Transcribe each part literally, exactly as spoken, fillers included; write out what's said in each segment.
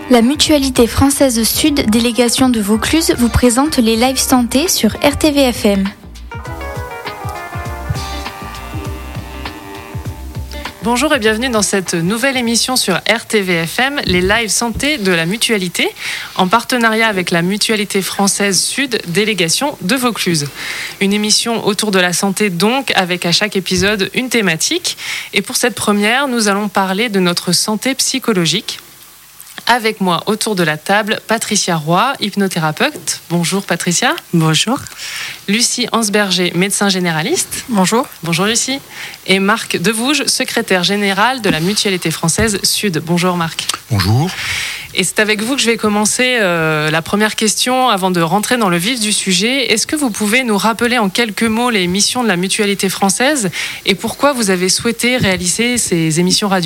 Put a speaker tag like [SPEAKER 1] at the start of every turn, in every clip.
[SPEAKER 1] La Mutualité Française Sud, délégation de Vaucluse, vous présente les lives santé sur R T V F M.
[SPEAKER 2] Bonjour et bienvenue dans cette nouvelle émission sur R T V F M, les lives santé de la Mutualité, en partenariat avec la Mutualité Française Sud, délégation de Vaucluse. Une émission autour de la santé donc, avec à chaque épisode une thématique. Et pour cette première, nous allons parler de notre santé psychologique. Avec moi, autour de la table, Patricia Roy, hypnothérapeute. Bonjour Patricia.
[SPEAKER 3] Bonjour.
[SPEAKER 2] Lucie Ansberger, médecin généraliste.
[SPEAKER 3] Bonjour.
[SPEAKER 2] Bonjour Lucie. Et Marc Devouge, secrétaire général de la Mutualité Française Sud. Bonjour Marc.
[SPEAKER 4] Bonjour.
[SPEAKER 2] Et c'est avec vous que je vais commencer euh, la première question avant de rentrer dans le vif du sujet. Est-ce que vous pouvez nous rappeler en quelques mots les missions de la Mutualité Française et pourquoi vous avez souhaité réaliser ces émissions radio ?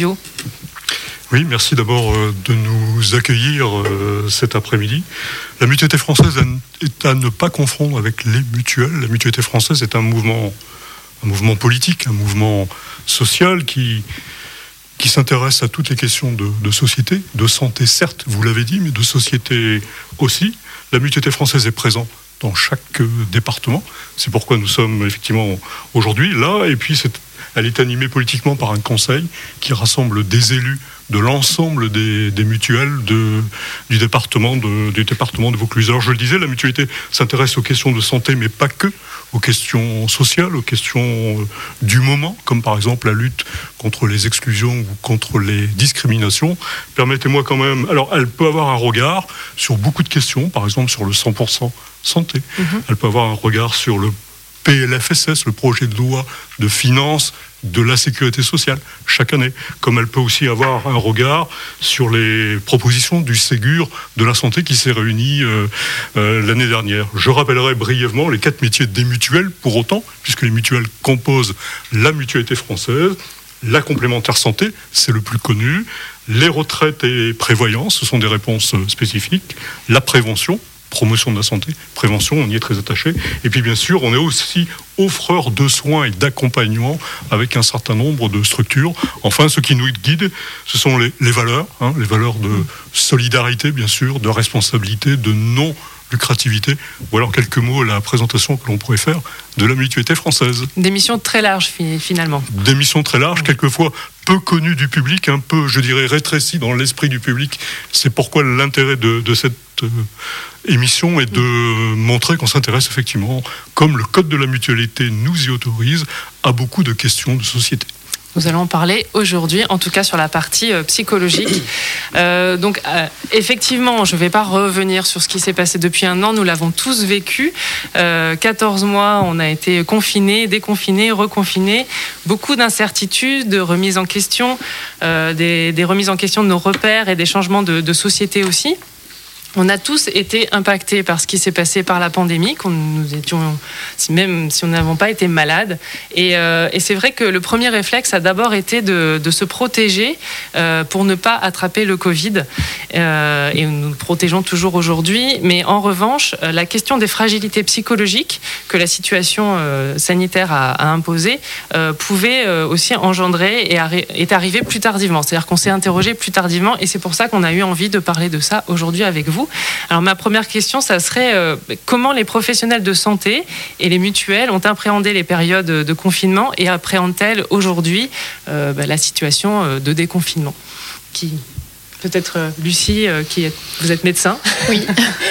[SPEAKER 4] Oui, merci d'abord de nous accueillir cet après-midi. La Mutualité Française est à ne pas confondre avec les mutuelles. La Mutualité Française est un mouvement, un mouvement politique, un mouvement social qui, qui s'intéresse à toutes les questions de, de société, de santé certes, vous l'avez dit, mais de société aussi. La Mutualité Française est présente dans chaque département. C'est pourquoi nous sommes effectivement aujourd'hui là. Et puis c'est, elle est animée politiquement par un conseil qui rassemble des élus de l'ensemble des, des mutuelles de, du, département de, du département de Vaucluse. Alors je le disais, la mutualité s'intéresse aux questions de santé, mais pas que, aux questions sociales, aux questions du moment, comme par exemple la lutte contre les exclusions ou contre les discriminations. Permettez-moi quand même... Alors elle peut avoir un regard sur beaucoup de questions, par exemple sur le cent pour cent santé. Mm-hmm. Elle peut avoir un regard sur le P L F S S, le projet de loi de finances de la sécurité sociale, chaque année. Comme elle peut aussi avoir un regard sur les propositions du Ségur de la santé qui s'est réuni euh, euh, l'année dernière. Je rappellerai brièvement les quatre métiers des mutuelles, pour autant, puisque les mutuelles composent la Mutualité Française, la complémentaire santé, c'est le plus connu, les retraites et prévoyance, ce sont des réponses spécifiques, la prévention, promotion de la santé, prévention, on y est très attaché. Et puis bien sûr, on est aussi offreur de soins et d'accompagnement avec un certain nombre de structures. Enfin, ce qui nous guide, ce sont les, les valeurs, hein, les valeurs de solidarité, bien sûr, de responsabilité, de non lucrativité. Voilà en quelques mots la présentation que l'on pourrait faire de la Mutualité Française. Des missions très larges finalement. Des missions très larges, quelquefois peu connues du public, un peu, je dirais, rétrécies dans l'esprit du public. C'est pourquoi l'intérêt de, de cette euh, émission est de montrer qu'on s'intéresse effectivement, comme le Code de la mutualité nous y autorise, à beaucoup de questions de société. Nous allons en parler aujourd'hui, en tout cas sur la partie euh, psychologique. Euh, donc, euh, effectivement, je ne vais pas revenir sur ce qui s'est passé depuis un an. Nous l'avons tous vécu. Euh, quatorze mois, on a été confinés, déconfinés, reconfinés. Beaucoup d'incertitudes, de remises en question, euh, des, des remises en question de nos repères et des changements de, de société aussi. On a tous été impactés par ce qui s'est passé par la pandémie, qu'on nous étions, même si nous n'avons pas été malades. Et, euh, et c'est vrai que le premier réflexe a d'abord été de, de se protéger euh, pour ne pas attraper le Covid. Euh, et nous nous protégeons toujours aujourd'hui. Mais en revanche, la question des fragilités psychologiques que la situation euh, sanitaire a, a imposées euh, pouvait euh, aussi engendrer et arri- est arrivée plus tardivement. C'est-à-dire qu'on s'est interrogé plus tardivement et c'est pour ça qu'on a eu envie de parler de ça aujourd'hui avec vous. Alors ma première question, ça serait euh, comment les professionnels de santé et les mutuelles ont appréhendé les périodes de confinement et appréhendent-elles aujourd'hui euh, bah, la situation euh, de déconfinement qui... Peut-être euh, Lucie, euh, qui est... vous êtes médecin.
[SPEAKER 3] Oui.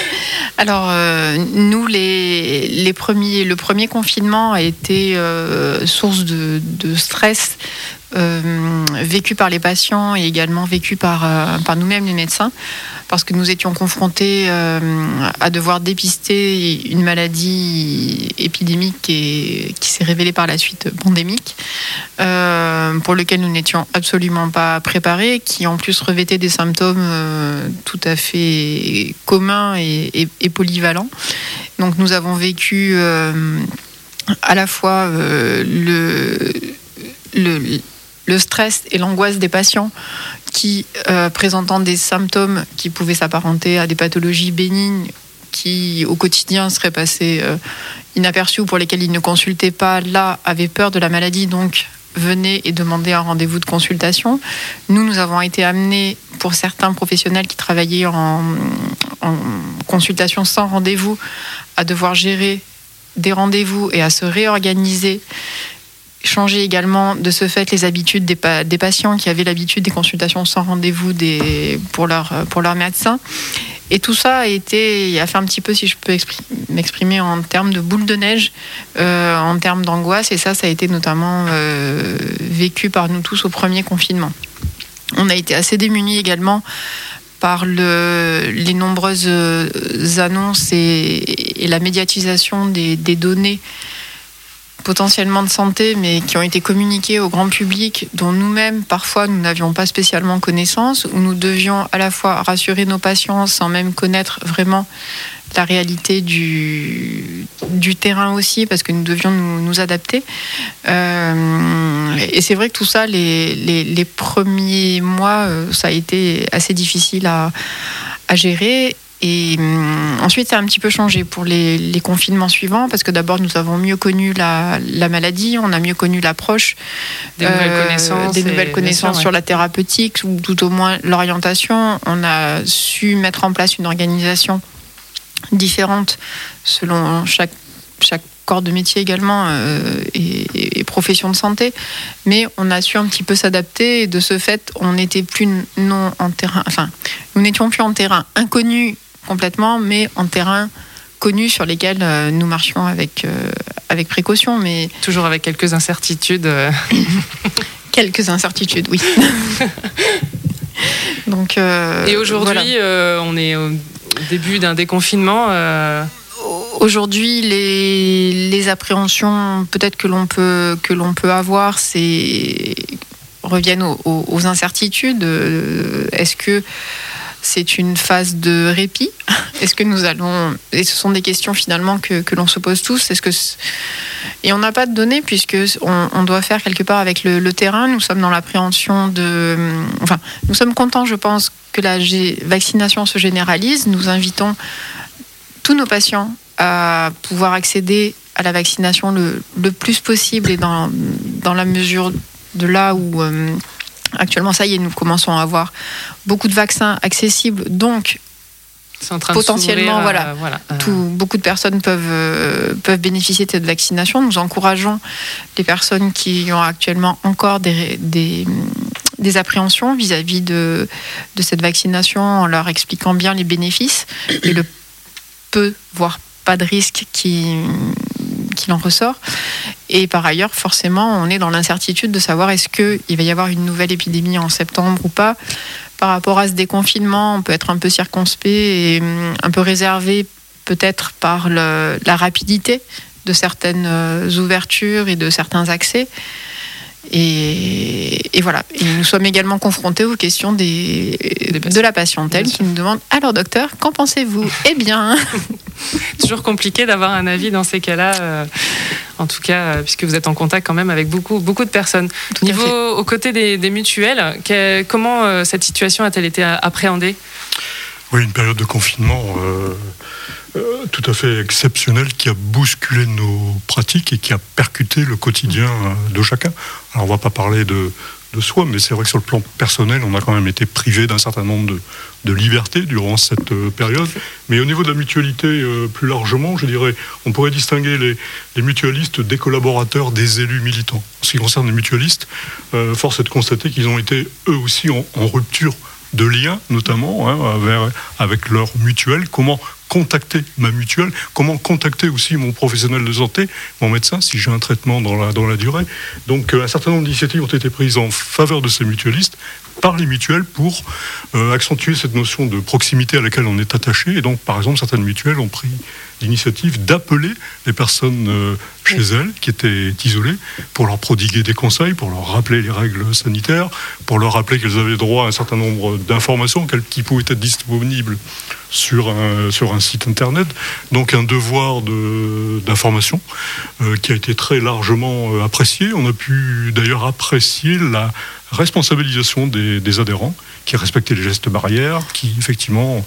[SPEAKER 3] Alors, euh, nous, les, les premiers, le premier confinement a été euh, source de, de stress euh, vécu par les patients et également vécu par, euh, par nous-mêmes, les médecins, parce que nous étions confrontés euh, à devoir dépister une maladie épidémique et, qui s'est révélée par la suite pandémique, euh, pour lequel nous n'étions absolument pas préparés, qui en plus revêtait des symptômes euh, tout à fait communs et, et, et polyvalents. Donc nous avons vécu euh, à la fois euh, le, le, le stress et l'angoisse des patients qui, euh, présentant des symptômes qui pouvaient s'apparenter à des pathologies bénignes qui, au quotidien, seraient passées euh, inaperçues ou pour lesquelles ils ne consultaient pas, là, avaient peur de la maladie, donc venaient et demandaient un rendez-vous de consultation. Nous, nous avons été amenés, pour certains professionnels qui travaillaient en, en consultation sans rendez-vous, à devoir gérer des rendez-vous et à se réorganiser, changer également de ce fait les habitudes des, pa- des patients qui avaient l'habitude des consultations sans rendez-vous des, pour, leur, pour leur médecin. Et tout ça a été, a fait un petit peu, si je peux exprim- m'exprimer en termes de boule de neige, euh, en termes d'angoisse. Et ça, ça a été notamment euh, vécu par nous tous au premier confinement. On a été assez démunis également par le, les nombreuses annonces et, et la médiatisation des, des données potentiellement de santé, mais qui ont été communiquées au grand public, dont nous-mêmes, parfois, nous n'avions pas spécialement connaissance, où nous devions à la fois rassurer nos patients sans même connaître vraiment la réalité du, du terrain aussi, parce que nous devions nous, nous adapter. Euh, et c'est vrai que tout ça, les, les, les premiers mois, ça a été assez difficile à, à gérer. Et hum, ensuite, ça a un petit peu changé pour les, les confinements suivants, parce que d'abord, nous avons mieux connu la, la maladie, on a mieux connu l'approche,
[SPEAKER 2] des euh, nouvelles connaissances,
[SPEAKER 3] des nouvelles connaissances sûr, sur ouais. la thérapeutique, ou tout au moins l'orientation. On a su mettre en place une organisation différente selon chaque, chaque corps de métier également euh, et, et profession de santé, mais on a su un petit peu s'adapter, et de ce fait, on n'était plus non en terrain, enfin, nous n'étions plus en terrain inconnu complètement, mais en terrain connu sur lesquels euh, nous marchions avec, euh, avec précaution. Mais
[SPEAKER 2] toujours avec quelques incertitudes. Euh...
[SPEAKER 3] quelques incertitudes, oui. Donc, euh,
[SPEAKER 2] et aujourd'hui, voilà. euh, on est au début d'un déconfinement. Euh...
[SPEAKER 3] Aujourd'hui, les, les appréhensions peut-être que l'on peut, que l'on peut avoir, c'est reviennent aux, aux, aux incertitudes. Est-ce que c'est une phase de répit ? Est-ce que nous allons... Et ce sont des questions finalement que, que l'on se pose tous. Est-ce que... Et on n'a pas de données, puisque on, on doit faire quelque part avec le, le terrain. Nous sommes dans l'appréhension de... Enfin, nous sommes contents, je pense, que la g... vaccination se généralise. Nous invitons tous nos patients à pouvoir accéder à la vaccination le, le plus possible, et dans, dans la mesure de là où euh, actuellement, ça y est, nous commençons à avoir beaucoup de vaccins accessibles, donc
[SPEAKER 2] c'est en train
[SPEAKER 3] potentiellement,
[SPEAKER 2] de
[SPEAKER 3] voilà,
[SPEAKER 2] euh, voilà euh...
[SPEAKER 3] tout, beaucoup de personnes peuvent, euh, peuvent bénéficier de cette vaccination. Nous encourageons les personnes qui ont actuellement encore des, des, des appréhensions vis-à-vis de, de cette vaccination, en leur expliquant bien les bénéfices et le peu, voire pas de risque qui, qui en ressort. Et par ailleurs, forcément, on est dans l'incertitude de savoir est-ce qu'il va y avoir une nouvelle épidémie en septembre ou pas. Par rapport à ce déconfinement, on peut être un peu circonspect et un peu réservé peut-être par le, la rapidité de certaines ouvertures et de certains accès. Et, et voilà. Et nous sommes également confrontés aux questions des, des de la patientèle qui nous demande « Alors docteur, qu'en pensez-vous ?» Eh bien...
[SPEAKER 2] Toujours compliqué d'avoir un avis dans ces cas-là, euh, en tout cas, euh, puisque vous êtes en contact quand même avec beaucoup, beaucoup de personnes. Tout Niveau, aux côtés des, des mutuelles, que, comment euh, cette situation a-t-elle été appréhendée ?
[SPEAKER 4] Oui, une période de confinement euh, euh, tout à fait exceptionnelle qui a bousculé nos pratiques et qui a percuté le quotidien de chacun. Alors, on ne va pas parler de, de soi, mais c'est vrai que sur le plan personnel, on a quand même été privé d'un certain nombre de, de libertés durant cette euh, période. Mais au niveau de la mutualité, euh, plus largement, je dirais, on pourrait distinguer les, les mutualistes des collaborateurs, des élus militants. En ce qui concerne les mutualistes, euh, force est de constater qu'ils ont été eux aussi en, en rupture de liens, notamment hein, avec, avec leur mutuelle. Comment contacter ma mutuelle, comment contacter aussi mon professionnel de santé, mon médecin, si j'ai un traitement dans la, dans la durée. Donc un certain nombre d'initiatives ont été prises en faveur de ces mutualistes par les mutuelles pour euh, accentuer cette notion de proximité à laquelle on est attaché. Et donc, par exemple, certaines mutuelles ont pris l'initiative d'appeler les personnes euh, chez oui. elles qui étaient isolées pour leur prodiguer des conseils, pour leur rappeler les règles sanitaires, pour leur rappeler qu'elles avaient droit à un certain nombre d'informations qui pouvaient être disponibles sur un, sur un site internet. Donc un devoir de, d'information euh, qui a été très largement euh, apprécié. On a pu d'ailleurs apprécier la responsabilisation des, des adhérents qui respectaient les gestes barrières, qui effectivement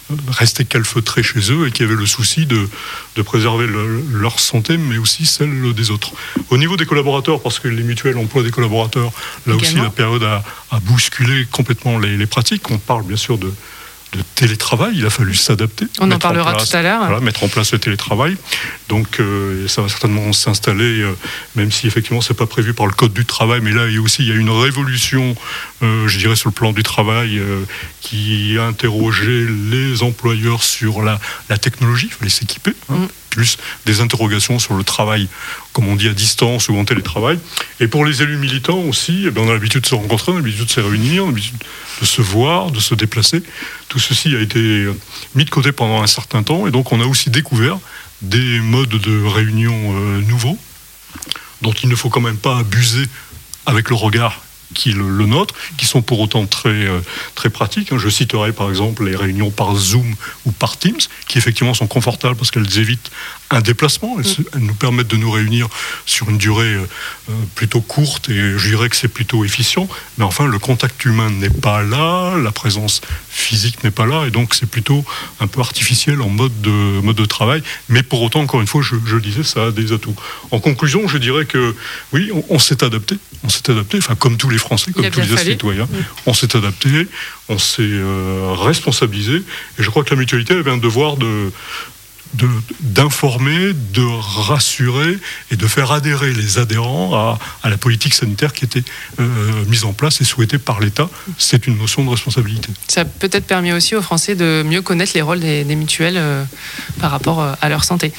[SPEAKER 4] restaient calfeutrés chez eux et qui avaient le souci de, de préserver le, leur santé, mais aussi celle des autres. Au niveau des collaborateurs, parce que les mutuelles emploient des collaborateurs, là Également. aussi la période a, a bousculé complètement les, les pratiques. On parle bien sûr de de télétravail, il a fallu s'adapter.
[SPEAKER 2] On en parlera
[SPEAKER 4] place,
[SPEAKER 2] tout à l'heure.
[SPEAKER 4] Voilà, mettre en place le télétravail. Donc euh, ça va certainement s'installer, euh, même si effectivement c'est pas prévu par le Code du travail, mais là il y a aussi il y a une révolution, euh, je dirais, sur le plan du travail euh, qui a interrogé les employeurs sur la, la technologie, il fallait s'équiper, hein, mm. plus des interrogations sur le travail, comme on dit, à distance ou en télétravail. Et pour les élus militants aussi, eh bien, on a l'habitude de se rencontrer, on a l'habitude de se réunir, on a l'habitude de se voir, de se déplacer. Tout ceci a été mis de côté pendant un certain temps, et donc on a aussi découvert des modes de réunion euh, nouveaux, dont il ne faut quand même pas abuser avec le regard qui est le, le nôtre, qui sont pour autant très, euh, très pratiques. Je citerai par exemple les réunions par Zoom ou par Teams, qui effectivement sont confortables parce qu'elles évitent un déplacement, elles, se, elles nous permettent de nous réunir sur une durée euh, plutôt courte, et je dirais que c'est plutôt efficient, mais enfin le contact humain n'est pas là, la présence physique n'est pas là, et donc c'est plutôt un peu artificiel en mode de, mode de travail, mais pour autant, encore une fois, je, je le disais, ça a des atouts. En conclusion, je dirais que oui, on, on s'est adapté, on s'est adapté, enfin comme tous les Français, comme tous les citoyens, oui. on s'est adapté, on s'est euh, responsabilisé, et je crois que la mutualité avait un devoir de De, d'informer, de rassurer et de faire adhérer les adhérents à, à la politique sanitaire qui était euh, mise en place et souhaitée par l'État. C'est une notion de responsabilité.
[SPEAKER 2] Ça a peut-être permis aussi aux Français de mieux connaître les rôles des, des mutuelles euh, par rapport euh, à leur santé.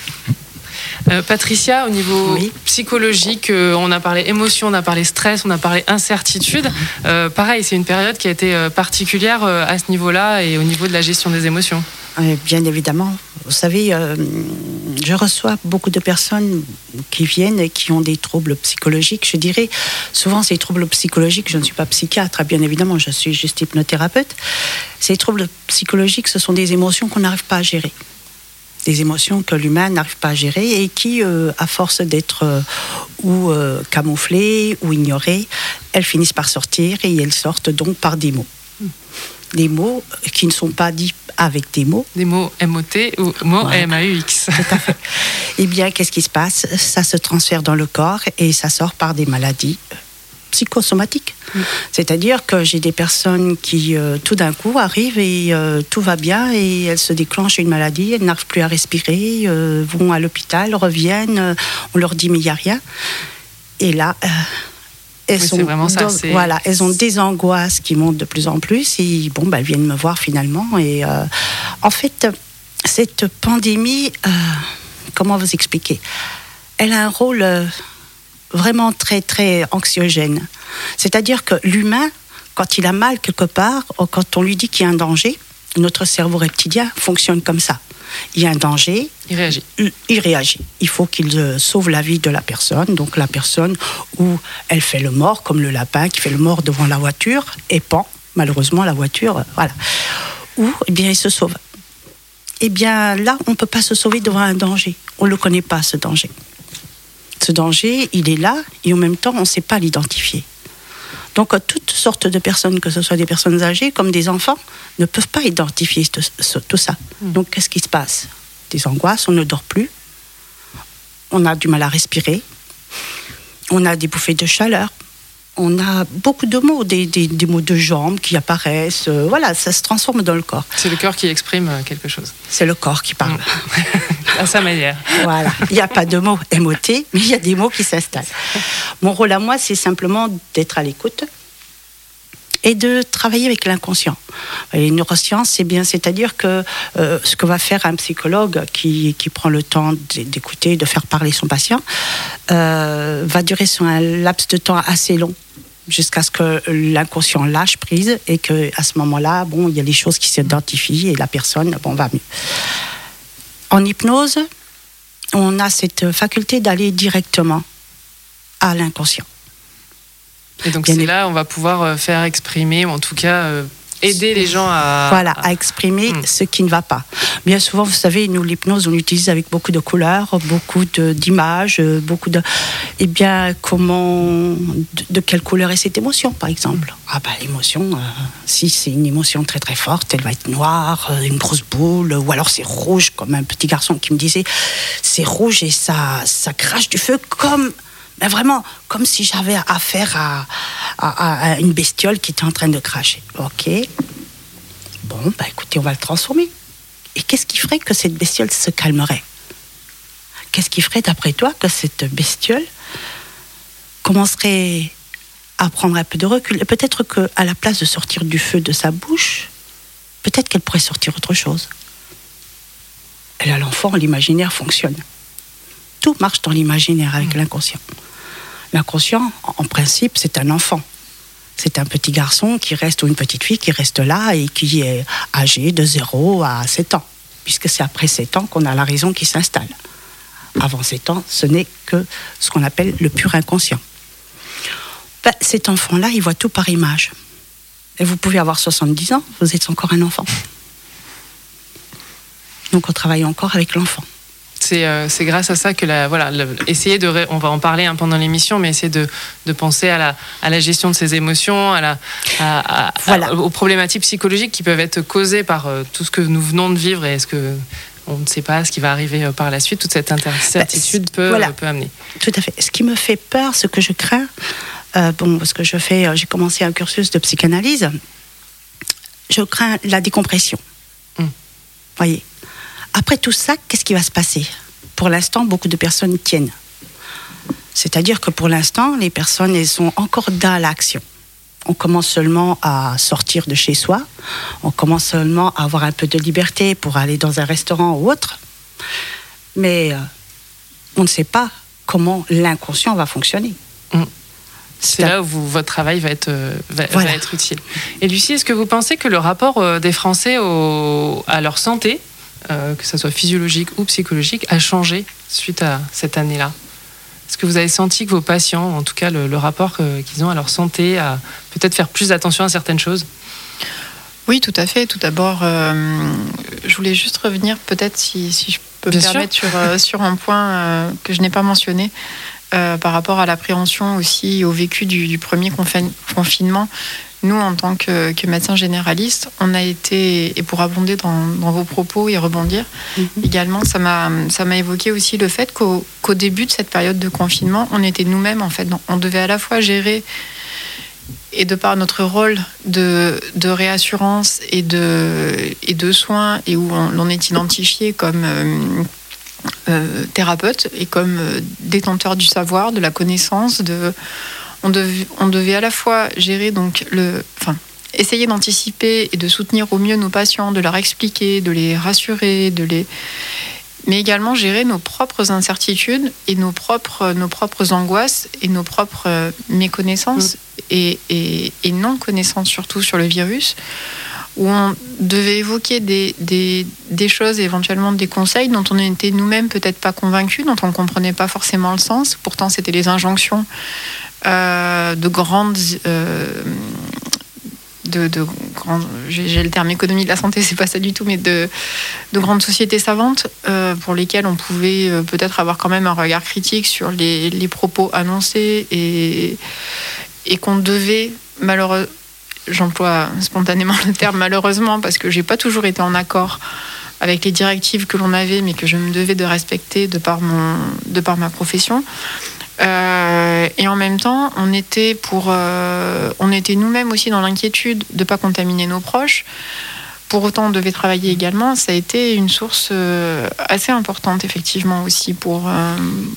[SPEAKER 2] Euh, Patricia, au niveau oui. psychologique, euh, on a parlé émotion, on a parlé stress, on a parlé incertitude. Euh, pareil, c'est une période qui a été particulière euh, à ce niveau-là et au niveau de la gestion des émotions.
[SPEAKER 5] Bien évidemment. Vous savez, euh, je reçois beaucoup de personnes qui viennent et qui ont des troubles psychologiques. Je dirais, souvent ces troubles psychologiques, je ne suis pas psychiatre, bien évidemment, je suis juste hypnothérapeute. Ces troubles psychologiques, ce sont des émotions qu'on n'arrive pas à gérer. Des émotions que l'humain n'arrive pas à gérer et qui, euh, à force d'être euh, ou euh, camouflées ou ignorées, elles finissent par sortir et elles sortent donc par des mots. Des mots qui ne sont pas dits avec des mots.
[SPEAKER 2] Des mots M O T ou mots voilà. M A U X.
[SPEAKER 5] Tout à fait. Eh bien, qu'est-ce qui se passe ? Ça se transfère dans le corps et ça sort par des maladies psychosomatiques. Mm. C'est-à-dire que j'ai des personnes qui, euh, tout d'un coup, arrivent et euh, tout va bien et elles se déclenchent une maladie, elles n'arrivent plus à respirer, euh, vont à l'hôpital, reviennent, euh, on leur dit mais il n'y a rien. Et là... Euh, Elles,
[SPEAKER 2] oui, sont ça,
[SPEAKER 5] dans,
[SPEAKER 2] c'est...
[SPEAKER 5] voilà, elles ont des angoisses qui montent de plus en plus et bon, bah, elles viennent me voir finalement. Et, euh, en fait, cette pandémie, euh, comment vous expliquer ? Elle a un rôle euh, vraiment très, très anxiogène. C'est-à-dire que l'humain, quand il a mal quelque part, quand on lui dit qu'il y a un danger, notre cerveau reptilien fonctionne comme ça. Il y a un danger,
[SPEAKER 2] il réagit.
[SPEAKER 5] Il réagit. Il faut qu'il euh, sauve la vie de la personne. Donc la personne où elle fait le mort, comme le lapin qui fait le mort devant la voiture, et pan, malheureusement la voiture, euh, voilà. Ou eh bien il se sauve. Eh bien là, on ne peut pas se sauver devant un danger. On ne le connaît pas, ce danger. Ce danger, il est là, et en même temps, on ne sait pas l'identifier. Donc, toutes sortes de personnes, que ce soit des personnes âgées comme des enfants, ne peuvent pas identifier tout, tout ça. Donc, qu'est-ce qui se passe ? Des angoisses, on ne dort plus, on a du mal à respirer, on a des bouffées de chaleur, on a beaucoup de mots, des, des, des mots de jambes qui apparaissent, euh, voilà, ça se transforme dans le corps.
[SPEAKER 2] C'est le corps qui exprime quelque chose.
[SPEAKER 5] C'est le corps qui parle.
[SPEAKER 2] À sa manière.
[SPEAKER 5] Voilà, il n'y a pas de mots M O T, mais il y a des mots qui s'installent. Mon rôle à moi, c'est simplement d'être à l'écoute et de travailler avec l'inconscient. Et les neurosciences, c'est bien, c'est-à-dire que euh, ce que va faire un psychologue qui, qui prend le temps d'écouter, de faire parler son patient, euh, va durer sur un laps de temps assez long, jusqu'à ce que l'inconscient lâche prise et qu'à ce moment-là, bon, il y a les choses qui s'identifient et la personne, bon, va mieux. En hypnose, on a cette faculté d'aller directement à l'inconscient.
[SPEAKER 2] Et donc Bien c'est é- là on va pouvoir faire exprimer, ou en tout cas euh, aider les gens à...
[SPEAKER 5] Voilà, à exprimer mmh. ce qui ne va pas. Bien souvent, vous savez, nous, l'hypnose, on l'utilise avec beaucoup de couleurs, beaucoup de, d'images, beaucoup de... Eh bien, comment... De, de quelle couleur est cette émotion, par exemple ? Ah ben, l'émotion, euh, si c'est une émotion très très forte, elle va être noire, une grosse boule, ou alors c'est rouge, comme un petit garçon qui me disait, c'est rouge et ça, ça crache du feu comme... Mais vraiment, comme si j'avais affaire à, à, à une bestiole qui était en train de cracher. Ok. Bon, bah écoutez, on va le transformer. Et qu'est-ce qui ferait que cette bestiole se calmerait ? Qu'est-ce qui ferait, d'après toi, que cette bestiole commencerait à prendre un peu de recul ? Et peut-être qu'à la place de sortir du feu de sa bouche, peut-être qu'elle pourrait sortir autre chose. Et là, l'enfant, l'imaginaire fonctionne. Tout marche dans l'imaginaire avec mmh. l'inconscient. L'inconscient, en principe, c'est un enfant. C'est un petit garçon qui reste, ou une petite fille qui reste là et qui est âgé de zéro à sept ans. Puisque c'est après sept ans qu'on a la raison qui s'installe. Avant sept ans, ce n'est que ce qu'on appelle le pur inconscient. Ben, cet enfant-là, il voit tout par image. Et vous pouvez avoir soixante-dix ans, vous êtes encore un enfant. Donc on travaille encore avec l'enfant.
[SPEAKER 2] C'est, euh, c'est grâce à ça que la, voilà, le, essayer de, ré, on va en parler hein, pendant l'émission, mais essayer de, de penser à la, à la gestion de ses émotions, à la, à, à, voilà. à, aux problématiques psychologiques qui peuvent être causées par euh, tout ce que nous venons de vivre et est-ce que on ne sait pas ce qui va arriver euh, par la suite. Toute cette incertitude bah, peut, voilà. peut amener.
[SPEAKER 5] Tout à fait. Ce qui me fait peur, ce que je crains, euh, bon, parce que je fais, euh, j'ai commencé un cursus de psychanalyse, je crains la décompression. Hum. Voyez. Après tout ça, qu'est-ce qui va se passer ? Pour l'instant, beaucoup de personnes tiennent. C'est-à-dire que pour l'instant, les personnes, elles sont encore dans l'action. On commence seulement à sortir de chez soi, on commence seulement à avoir un peu de liberté pour aller dans un restaurant ou autre, mais euh, on ne sait pas comment l'inconscient va fonctionner.
[SPEAKER 2] Mmh. C'est, C'est là où vous, votre travail va être, va, voilà. va être utile. Et Lucie, est-ce que vous pensez que le rapport des Français au, à leur santé, Euh, que ça soit physiologique ou psychologique, a changé suite à cette année-là ? Est-ce que vous avez senti que vos patients, en tout cas le, le rapport que, qu'ils ont à leur santé, à peut-être faire plus attention à certaines choses ?
[SPEAKER 3] Oui, tout à fait. Tout d'abord, euh, je voulais juste revenir, peut-être, si, si je peux Bien me permettre, sur, euh, sur un point euh, que je n'ai pas mentionné, euh, par rapport à l'appréhension aussi, au vécu du, du premier confin- confinement. Nous, en tant que, que médecins généralistes, on a été, et pour abonder dans, dans vos propos et rebondir, mm-hmm. également, ça m'a, ça m'a évoqué aussi le fait qu'au, qu'au début de cette période de confinement, on était nous-mêmes, en fait. On devait à la fois gérer, et de par notre rôle de, de réassurance et de, et de soins, et où on, on est identifié comme euh, euh, thérapeute et comme euh, détenteur du savoir, de la connaissance, de... On devait, on devait à la fois gérer, donc le, enfin, essayer d'anticiper et de soutenir au mieux nos patients, de leur expliquer, de les rassurer, de les, mais également gérer nos propres incertitudes et nos propres, nos propres angoisses et nos propres méconnaissances mmh. et, et, et non-connaissances surtout sur le virus, où on devait évoquer des, des, des choses, éventuellement des conseils dont on était nous-mêmes peut-être pas convaincus, dont on ne comprenait pas forcément le sens. Pourtant, c'était les injonctions Euh, de grandes, euh, de, de grandes, j'ai, j'ai le terme économie de la santé, c'est pas ça du tout, mais de, de grandes sociétés savantes euh, pour lesquelles on pouvait euh, peut-être avoir quand même un regard critique sur les, les propos annoncés et, et qu'on devait malheureusement, j'emploie spontanément le terme malheureusement parce que j'ai pas toujours été en accord avec les directives que l'on avait, mais que je me devais de respecter de par mon, de par ma profession. Euh, et en même temps, on était, pour, euh, on était nous-mêmes aussi dans l'inquiétude de ne pas contaminer nos proches. Pour autant, on devait travailler également. Ça a été une source euh, assez importante, effectivement, aussi pour, euh,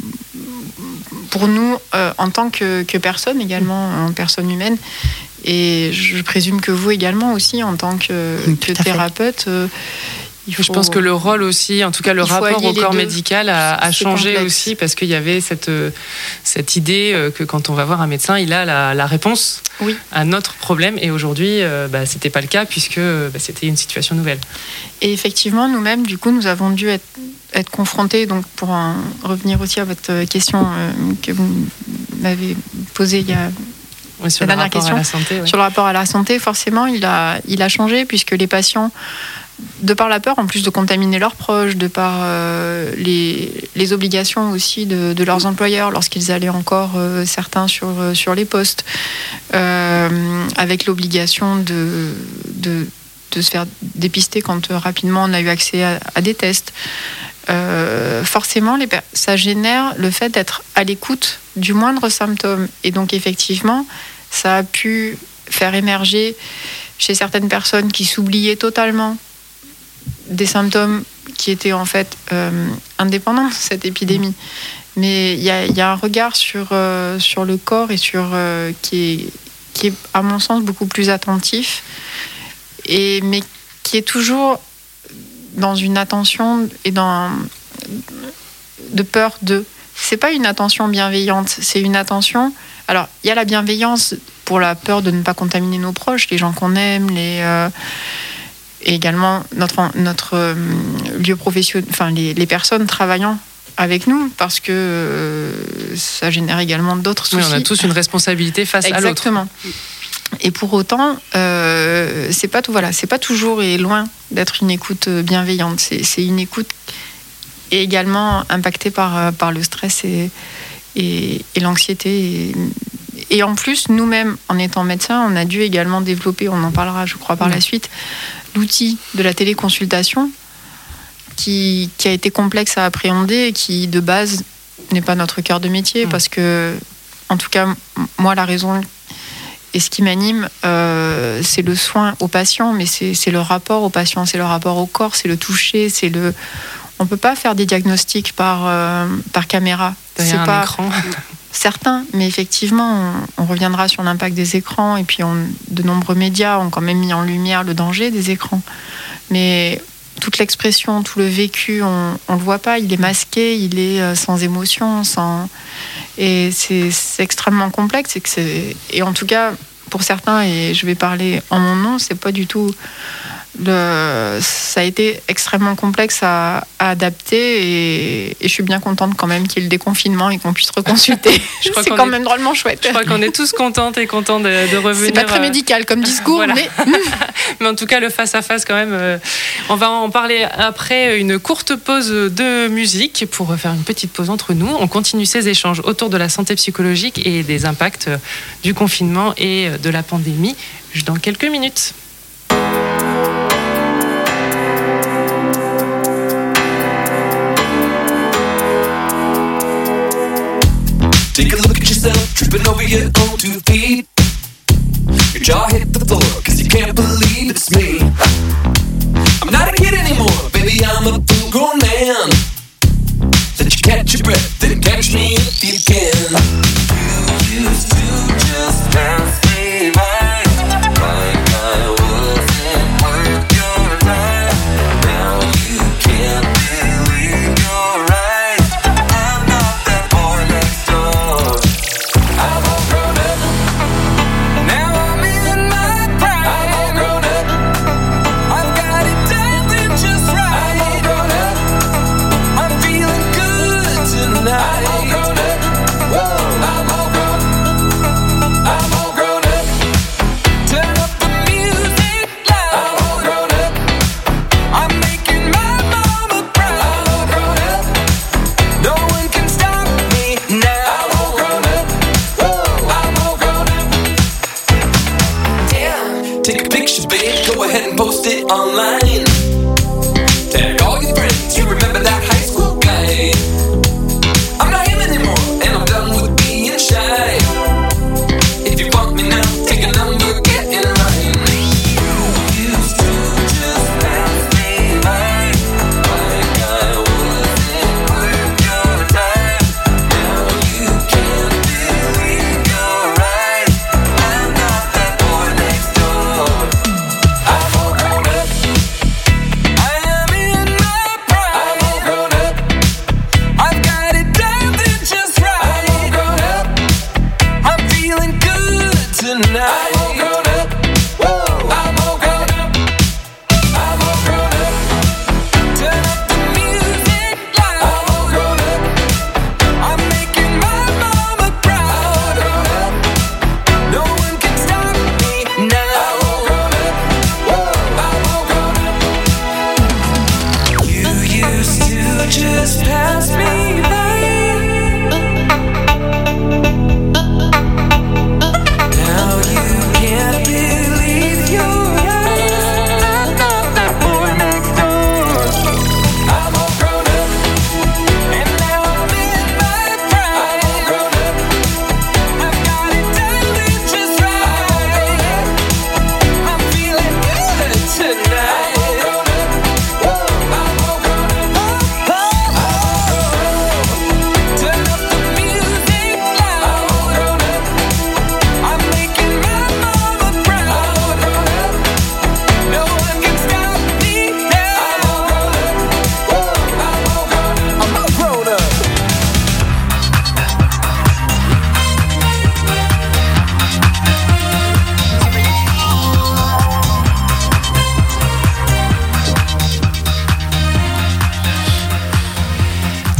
[SPEAKER 3] pour nous, euh, en tant que, que personne également, en personne humaine. Et je présume que vous également aussi, en tant que, que thérapeute. Euh, Il faut,
[SPEAKER 2] je pense que le rôle aussi, en tout cas le rapport au corps médical a, a changé complexe. Aussi parce qu'il y avait cette, cette idée que quand on va voir un médecin, il a la, la réponse
[SPEAKER 3] oui.
[SPEAKER 2] à notre problème. Et aujourd'hui, bah, c'était pas le cas puisque bah, c'était une situation nouvelle.
[SPEAKER 3] Et effectivement, nous-mêmes, du coup, nous avons dû être, être confrontés, donc pour en revenir aussi à votre question euh, que vous m'avez posée il y a
[SPEAKER 2] Oui, sur
[SPEAKER 3] la
[SPEAKER 2] le
[SPEAKER 3] dernière
[SPEAKER 2] rapport
[SPEAKER 3] question,
[SPEAKER 2] à la santé, ouais.
[SPEAKER 3] sur le rapport à la santé, forcément, il a, il a changé puisque les patients, de par la peur, en plus de contaminer leurs proches, de par euh, les, les obligations aussi de, de leurs employeurs lorsqu'ils allaient encore euh, certains sur, sur les postes, euh, avec l'obligation de, de, de se faire dépister quand euh, rapidement on a eu accès à, à des tests. Euh, forcément, les, ça génère le fait d'être à l'écoute du moindre symptôme. Et donc, effectivement, ça a pu faire émerger chez certaines personnes qui s'oubliaient totalement des symptômes qui étaient en fait euh, indépendants de cette épidémie. Mais il y a, y a un regard sur, euh, sur le corps et sur, euh, qui, est, qui est, à mon sens, beaucoup plus attentif, et, mais qui est toujours dans une attention et dans de peur de. C'est pas une attention bienveillante, c'est une attention. Alors, il y a la bienveillance pour la peur de ne pas contaminer nos proches, les gens qu'on aime, les euh, et également notre notre euh, lieu professionnel, enfin les, les personnes travaillant avec nous, parce que euh, ça génère également d'autres soucis.
[SPEAKER 2] Oui, on a tous une responsabilité face à l'autre.
[SPEAKER 3] Exactement. Et pour autant, euh, c'est pas tout, voilà, c'est pas toujours et loin d'être une écoute bienveillante. C'est, c'est une écoute également impactée par, par le stress et, et, et l'anxiété. Et, et en plus, nous-mêmes, en étant médecins, on a dû également développer, on en parlera, je crois, par mmh. la suite, l'outil de la téléconsultation qui, qui a été complexe à appréhender et qui, de base, n'est pas notre cœur de métier, mmh. parce que, en tout cas, moi, la raison. Et ce qui m'anime, euh, c'est le soin au patient, mais c'est, c'est le rapport au patient, c'est le rapport au corps, c'est le toucher, c'est le. On peut pas faire des diagnostics par par, euh, par caméra.
[SPEAKER 2] Derrière
[SPEAKER 3] c'est
[SPEAKER 2] un
[SPEAKER 3] pas
[SPEAKER 2] écran.
[SPEAKER 3] Certains, mais effectivement, on, on reviendra sur l'impact des écrans, et puis on, de nombreux médias ont quand même mis en lumière le danger des écrans. Mais toute l'expression, tout le vécu, on on le voit pas, il est masqué, il est euh, sans émotion, sans. Et c'est, c'est extrêmement complexe. Et, que c'est... et en tout cas, pour certains, et je vais parler en mon nom, c'est pas du tout. Le... Ça a été extrêmement complexe à, à adapter, et... et je suis bien contente quand même qu'il y ait le déconfinement et qu'on puisse reconsulter. Je crois c'est quand est... même drôlement chouette.
[SPEAKER 2] Je crois qu'on est tous contentes et contents de, de revenir.
[SPEAKER 3] C'est pas très médical comme discours, voilà. mais...
[SPEAKER 2] mais en tout cas, le face-à-face quand même. Euh... On va en parler après une courte pause de musique pour faire une petite pause entre nous. On continue ces échanges autour de la santé psychologique et des impacts du confinement et de la pandémie dans quelques minutes.
[SPEAKER 6] Take a look at yourself, tripping over your own two feet. Your jaw hit the floor, cause you can't believe it's me. I'm not a kid anymore, baby, I'm a full-grown man. Let you catch your breath, then catch me if you can. You used to just pass me by, like I wasn't worth your time. Now you can't believe you're right. I'm not that boy next door. I'm all grown up. Now I'm in my prime. I'm all grown up. I've got it dialed in just right. I'm all grown up. I'm feeling good tonight.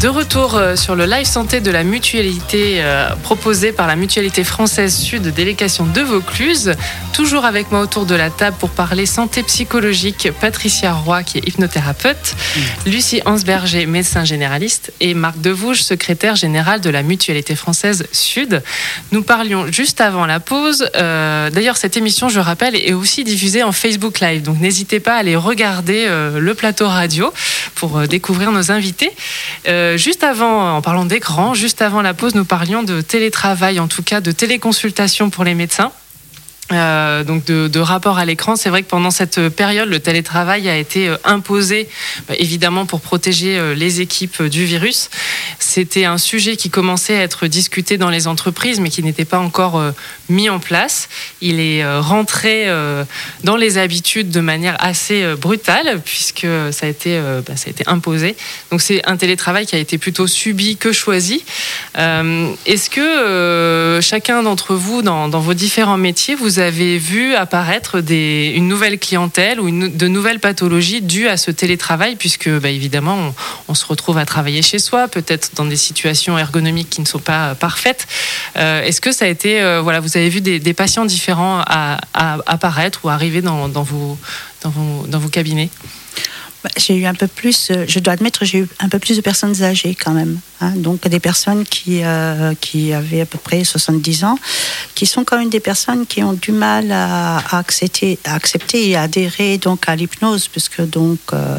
[SPEAKER 2] De retour sur le live santé de la mutualité euh, proposé par la mutualité française Sud, délégation de Vaucluse. Toujours avec moi autour de la table pour parler santé psychologique, Patricia Roy qui est hypnothérapeute, mmh. Lucie Ansberger, médecin généraliste, et Marc Devouge, secrétaire général de la mutualité française Sud. Nous parlions juste avant la pause. Euh, d'ailleurs, cette émission, je rappelle, est aussi diffusée en Facebook Live. Donc n'hésitez pas à aller regarder euh, le plateau radio pour euh, découvrir nos invités. Euh, Juste avant, en parlant d'écran, juste avant la pause, nous parlions de télétravail, en tout cas de téléconsultation pour les médecins. Euh, donc de, de rapport à l'écran, c'est vrai que pendant cette période, le télétravail a été imposé, bah, évidemment pour protéger euh, les équipes du virus. C'était un sujet qui commençait à être discuté dans les entreprises, mais qui n'était pas encore euh, mis en place. Il est euh, rentré euh, dans les habitudes de manière assez euh, brutale, puisque ça a été, euh, bah, ça a été imposé. Donc c'est un télétravail qui a été plutôt subi que choisi. Euh, est-ce que euh, chacun d'entre vous, dans, dans vos différents métiers, vous avez vu apparaître des, une nouvelle clientèle ou une, de nouvelles pathologies dues à ce télétravail, puisque bah, évidemment on, on se retrouve à travailler chez soi, peut-être dans des situations ergonomiques qui ne sont pas parfaites. Euh, est-ce que ça a été, euh, voilà, vous avez vu des, des patients différents à, à apparaître ou arriver dans, dans, vos, dans, vos, dans vos cabinets?
[SPEAKER 5] J'ai eu un peu plus, je dois admettre, j'ai eu un peu plus de personnes âgées quand même. Hein, donc des personnes qui, euh, qui avaient à peu près soixante-dix ans, qui sont quand même des personnes qui ont du mal à, à, accepter, à accepter et à adhérer donc à l'hypnose, puisque donc euh,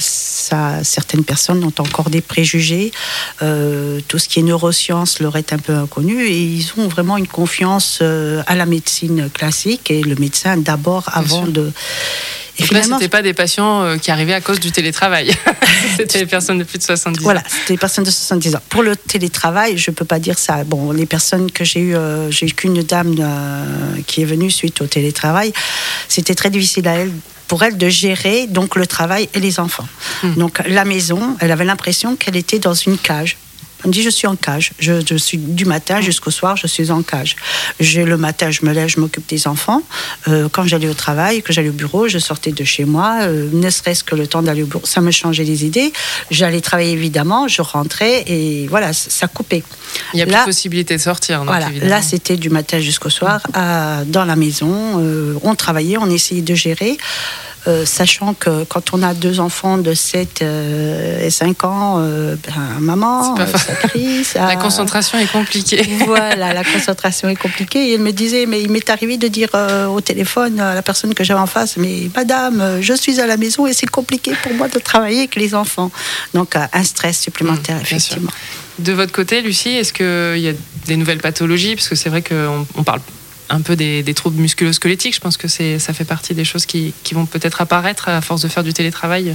[SPEAKER 5] ça, certaines personnes ont encore des préjugés. Euh, tout ce qui est neurosciences leur est un peu inconnu et ils ont vraiment une confiance euh, à la médecine classique et le médecin d'abord avant de...
[SPEAKER 2] Et donc là, ce n'était pas des patients qui arrivaient à cause du télétravail. C'était des personnes de plus de soixante-dix ans.
[SPEAKER 5] Voilà, c'était des personnes de soixante-dix ans. Pour le télétravail, je ne peux pas dire ça. Bon, les personnes que j'ai eues, euh, j'ai eu qu'une dame euh, qui est venue suite au télétravail. C'était très difficile à elle, pour elle de gérer donc, le travail et les enfants. Hum. Donc la maison, elle avait l'impression qu'elle était dans une cage. On me dit, je suis en cage. Je, je suis du matin jusqu'au soir, je suis en cage. Je, le matin, je me lève, je m'occupe des enfants. Euh, quand j'allais au travail, que j'allais au bureau, je sortais de chez moi. Euh, ne serait-ce que le temps d'aller au bureau, ça me changeait les idées. J'allais travailler, évidemment, je rentrais et voilà, ça coupait.
[SPEAKER 2] Il n'y a là, plus de possibilité de sortir. Donc,
[SPEAKER 5] voilà,
[SPEAKER 2] évidemment.
[SPEAKER 5] Là, c'était du matin jusqu'au soir, à, dans la maison. Euh, on travaillait, on essayait de gérer. Euh, sachant que quand on a deux enfants de sept et cinq ans, euh, ben, maman, euh, ça crie. Ça...
[SPEAKER 2] La concentration est compliquée.
[SPEAKER 5] Voilà, la concentration est compliquée. Et elle me disait, mais il m'est arrivé de dire euh, au téléphone à la personne que j'avais en face, mais madame, je suis à la maison et c'est compliqué pour moi de travailler avec les enfants. Donc euh, un stress supplémentaire, mmh, effectivement.
[SPEAKER 2] De votre côté, Lucie, est-ce qu'il y a des nouvelles pathologies? Parce que c'est vrai qu'on on parle un peu des, des troubles musculo-squelettiques. Je pense que c'est, ça fait partie des choses qui, qui vont peut-être apparaître à force de faire du télétravail.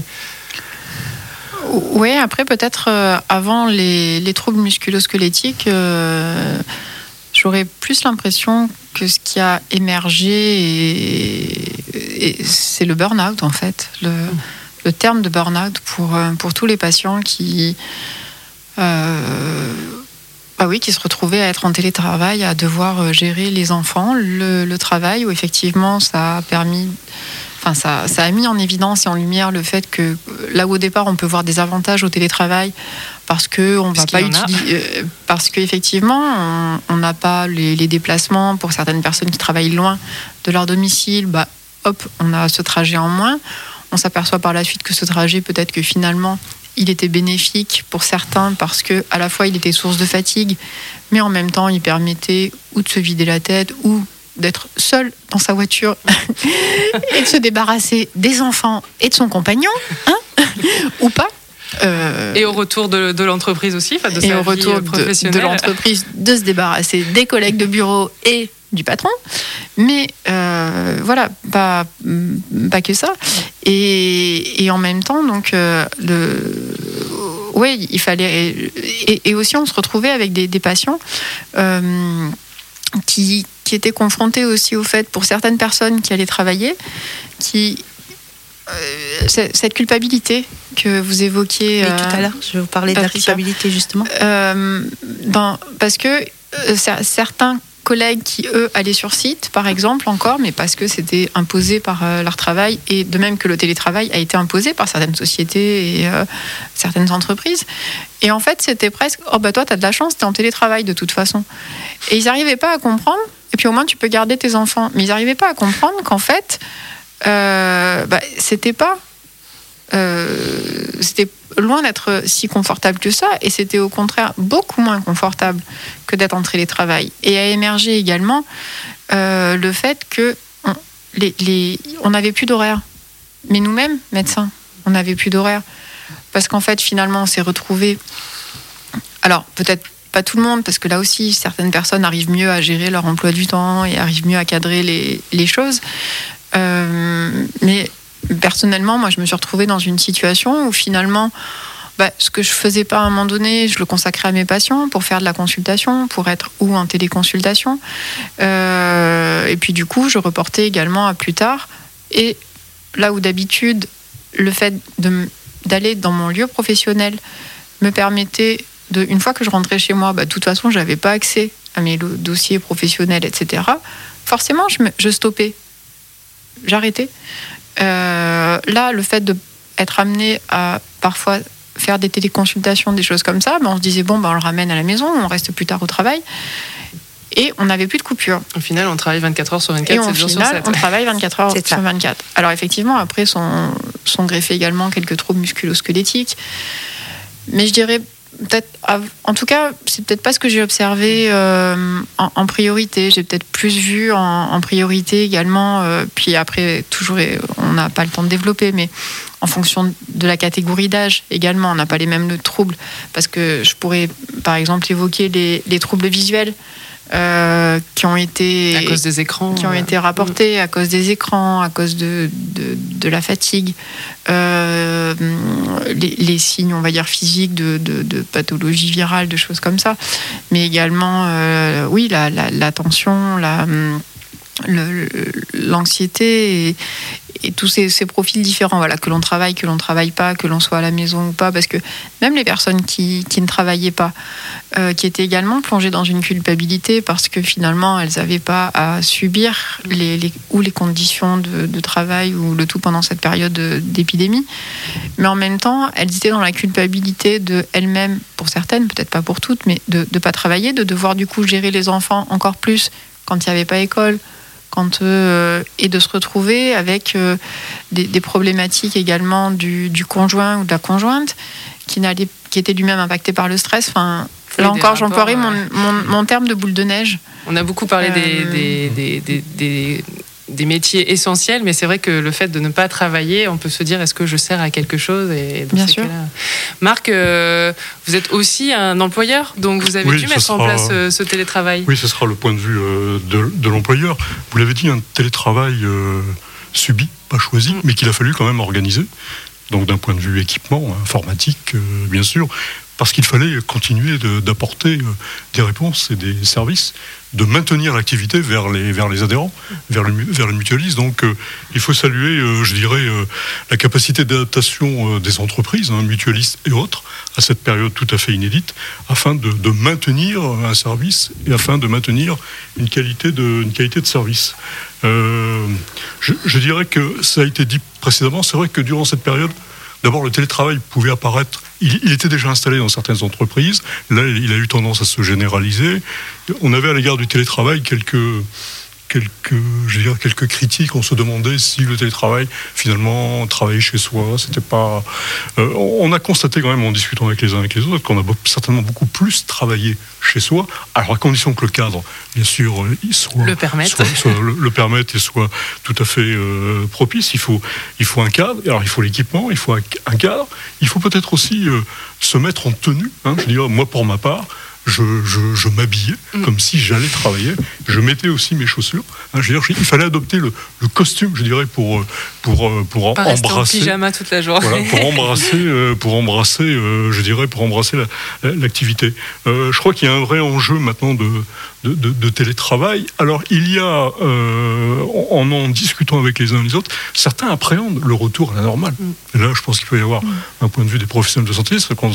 [SPEAKER 3] Oui, après peut-être euh, avant les, les troubles musculo-squelettiques, euh, j'aurais plus l'impression que ce qui a émergé, et, et c'est le burn-out en fait. Le, mmh. le terme de burn-out pour, pour tous les patients qui... Euh, Ah oui, qui se retrouvaient à être en télétravail, à devoir gérer les enfants, le, le travail, où effectivement ça a permis, enfin ça, ça a mis en évidence et en lumière le fait que là où au départ on peut voir des avantages au télétravail, parce que on va pas utiliser, euh, parce qu'effectivement on n'a pas les, les déplacements pour certaines personnes qui travaillent loin de leur domicile, bah hop, on a ce trajet en moins. On s'aperçoit par la suite que ce trajet, peut-être que finalement il était bénéfique pour certains parce que à la fois il était source de fatigue, mais en même temps il permettait ou de se vider la tête ou d'être seul dans sa voiture et de se débarrasser des enfants et de son compagnon, hein ou pas.
[SPEAKER 2] Euh... Et au retour de, de l'entreprise aussi, de sa
[SPEAKER 3] et au
[SPEAKER 2] vie
[SPEAKER 3] retour
[SPEAKER 2] professionnelle.
[SPEAKER 3] De, de l'entreprise, de se débarrasser des collègues de bureau et du patron, mais euh, voilà, pas, pas que ça. Et, et en même temps, donc, euh, le, ouais, il fallait. Et, et aussi, on se retrouvait avec des, des patients euh, qui, qui étaient confrontés aussi au fait, pour certaines personnes qui allaient travailler, qui. Euh, cette culpabilité que vous évoquiez.
[SPEAKER 5] Oui, tout à l'heure, je vous parlais de la culpabilité, justement.
[SPEAKER 3] Euh, ben, parce que euh, certains collègues qui, eux, allaient sur site, par exemple, encore, mais parce que c'était imposé par euh, leur travail, et de même que le télétravail a été imposé par certaines sociétés et euh, certaines entreprises. Et en fait, c'était presque, oh bah toi, t'as de la chance, t'es en télétravail de toute façon. Et ils n'arrivaient pas à comprendre, et puis au moins tu peux garder tes enfants, mais ils n'arrivaient pas à comprendre qu'en fait, euh, bah, c'était pas... Euh, c'était loin d'être si confortable que ça, et c'était au contraire beaucoup moins confortable que d'être en télétravail. Et a émergé également euh, le fait que on, les, les, on n'avait plus d'horaire. Mais nous-mêmes, médecins, on n'avait plus d'horaire. Parce qu'en fait, finalement, on s'est retrouvés... Alors, peut-être pas tout le monde, parce que là aussi, certaines personnes arrivent mieux à gérer leur emploi du temps et arrivent mieux à cadrer les, les choses. Euh, mais... Personnellement, moi, je me suis retrouvée dans une situation où finalement, bah, ce que je faisais pas à un moment donné, je le consacrais à mes patients pour faire de la consultation, pour être ou en téléconsultation. Euh, et puis du coup, je reportais également à plus tard. Et là où d'habitude, le fait de, d'aller dans mon lieu professionnel me permettait, de, une fois que je rentrais chez moi, bah, de toute façon, je n'avais pas accès à mes dossiers professionnels, et cetera. Forcément, je, me, je stoppais. J'arrêtais. Euh, là, le fait d'être amené à parfois faire des téléconsultations, des choses comme ça, ben on se disait bon, ben on le ramène à la maison, on reste plus tard au travail, et on n'avait plus de coupure.
[SPEAKER 2] Au final, on travaille vingt-quatre heures sur vingt-quatre, sept jours sur sept.
[SPEAKER 3] On travaille vingt-quatre heures sur vingt-quatre. Alors effectivement, après sont, sont greffés également quelques troubles musculo-squelettiques, mais je dirais peut-être, en tout cas, c'est peut-être pas ce que j'ai observé euh, en, en priorité. J'ai peut-être plus vu en, en priorité également. Euh, puis après, toujours, on n'a pas le temps de développer, mais en fonction de la catégorie d'âge également, on n'a pas les mêmes troubles. Parce que je pourrais, par exemple, évoquer les, les troubles visuels. Euh, qui ont été
[SPEAKER 2] à cause des écrans,
[SPEAKER 3] qui ont ouais. été rapportés à cause des écrans, à cause de de, de la fatigue, euh, les, les signes, on va dire physiques de, de, de pathologie virale, de choses comme ça, mais également, euh, oui, la, la, la tension, la le, l'anxiété et, et tous ces, ces profils différents, voilà, que l'on travaille, que l'on travaille pas, que l'on soit à la maison ou pas, parce que même les personnes qui, qui ne travaillaient pas, euh, qui étaient également plongées dans une culpabilité parce que finalement elles n'avaient pas à subir les, les, ou les conditions de, de travail ou le tout pendant cette période d'épidémie, mais en même temps elles étaient dans la culpabilité de elles-mêmes, pour certaines, peut-être pas pour toutes, mais de ne pas travailler, de devoir du coup gérer les enfants encore plus quand il n'y avait pas école, quand, euh, et de se retrouver avec euh, des, des problématiques également du, du conjoint ou de la conjointe qui, n'allait, qui était lui-même impacté par le stress. Enfin, oui, là encore, j'emploierai mon, mon, mon terme de boule de neige.
[SPEAKER 2] On a beaucoup parlé euh... des, des, des, des, des, des métiers essentiels, mais c'est vrai que le fait de ne pas travailler, on peut se dire est-ce que je sers à quelque chose, et dans
[SPEAKER 3] Bien
[SPEAKER 2] ces
[SPEAKER 3] sûr.
[SPEAKER 2] cas-là... Marc, euh, vous êtes aussi un employeur, donc vous avez
[SPEAKER 4] oui,
[SPEAKER 2] dû mettre
[SPEAKER 4] sera...
[SPEAKER 2] en place euh, ce télétravail.
[SPEAKER 4] Oui, ce sera le point de vue euh, de, de l'employeur. Vous l'avez dit, un télétravail euh, subi, pas choisi, mm. mais qu'il a fallu quand même organiser. Donc d'un point de vue équipement, informatique, euh, bien sûr, parce qu'il fallait continuer de, d'apporter euh, des réponses et des services, de maintenir l'activité vers les, vers les adhérents, vers le, vers le mutualiste. Donc euh, il faut saluer, euh, je dirais, euh, la capacité d'adaptation euh, des entreprises, hein, mutualistes et autres, à cette période tout à fait inédite, afin de, de maintenir un service et afin de maintenir une qualité de, une qualité de service. Euh, je, je dirais que ça a été dit précédemment, c'est vrai que durant cette période, d'abord, le télétravail pouvait apparaître, il, il était déjà installé dans certaines entreprises, là il a eu tendance à se généraliser. On avait à l'égard du télétravail quelques, quelques, je veux dire, quelques critiques, on se demandait si le télétravail, finalement, travailler chez soi, c'était pas... Euh, on a constaté quand même, en discutant avec les uns et avec les autres, qu'on a certainement beaucoup plus travaillé chez soi, alors à condition que le cadre, bien sûr, il soit,
[SPEAKER 2] le permette,
[SPEAKER 4] soit, soit le, le permette et soit tout à fait euh, propice. Il faut, il faut un cadre, alors il faut l'équipement, il faut un cadre, il faut peut-être aussi euh, se mettre en tenue. Hein, je veux dire, moi pour ma part, je, je, je m'habillais mmh. comme si j'allais travailler. Je mettais aussi mes chaussures. Hein, je veux dire, il fallait adopter le, le costume, je dirais, pour pour pour
[SPEAKER 2] Pas
[SPEAKER 4] embrasser.
[SPEAKER 2] Rester en pyjama toute la journée.
[SPEAKER 4] Voilà, pour embrasser, euh, pour embrasser, euh, je dirais, pour embrasser la, l'activité. Euh, je crois qu'il y a un vrai enjeu maintenant de de, de, de télétravail. Alors il y a, euh, en en discutant avec les uns et les autres, certains appréhendent le retour à la normale. Mmh. Et là, je pense qu'il peut y avoir mmh. un point de vue des professionnels de santé, c'est qu'on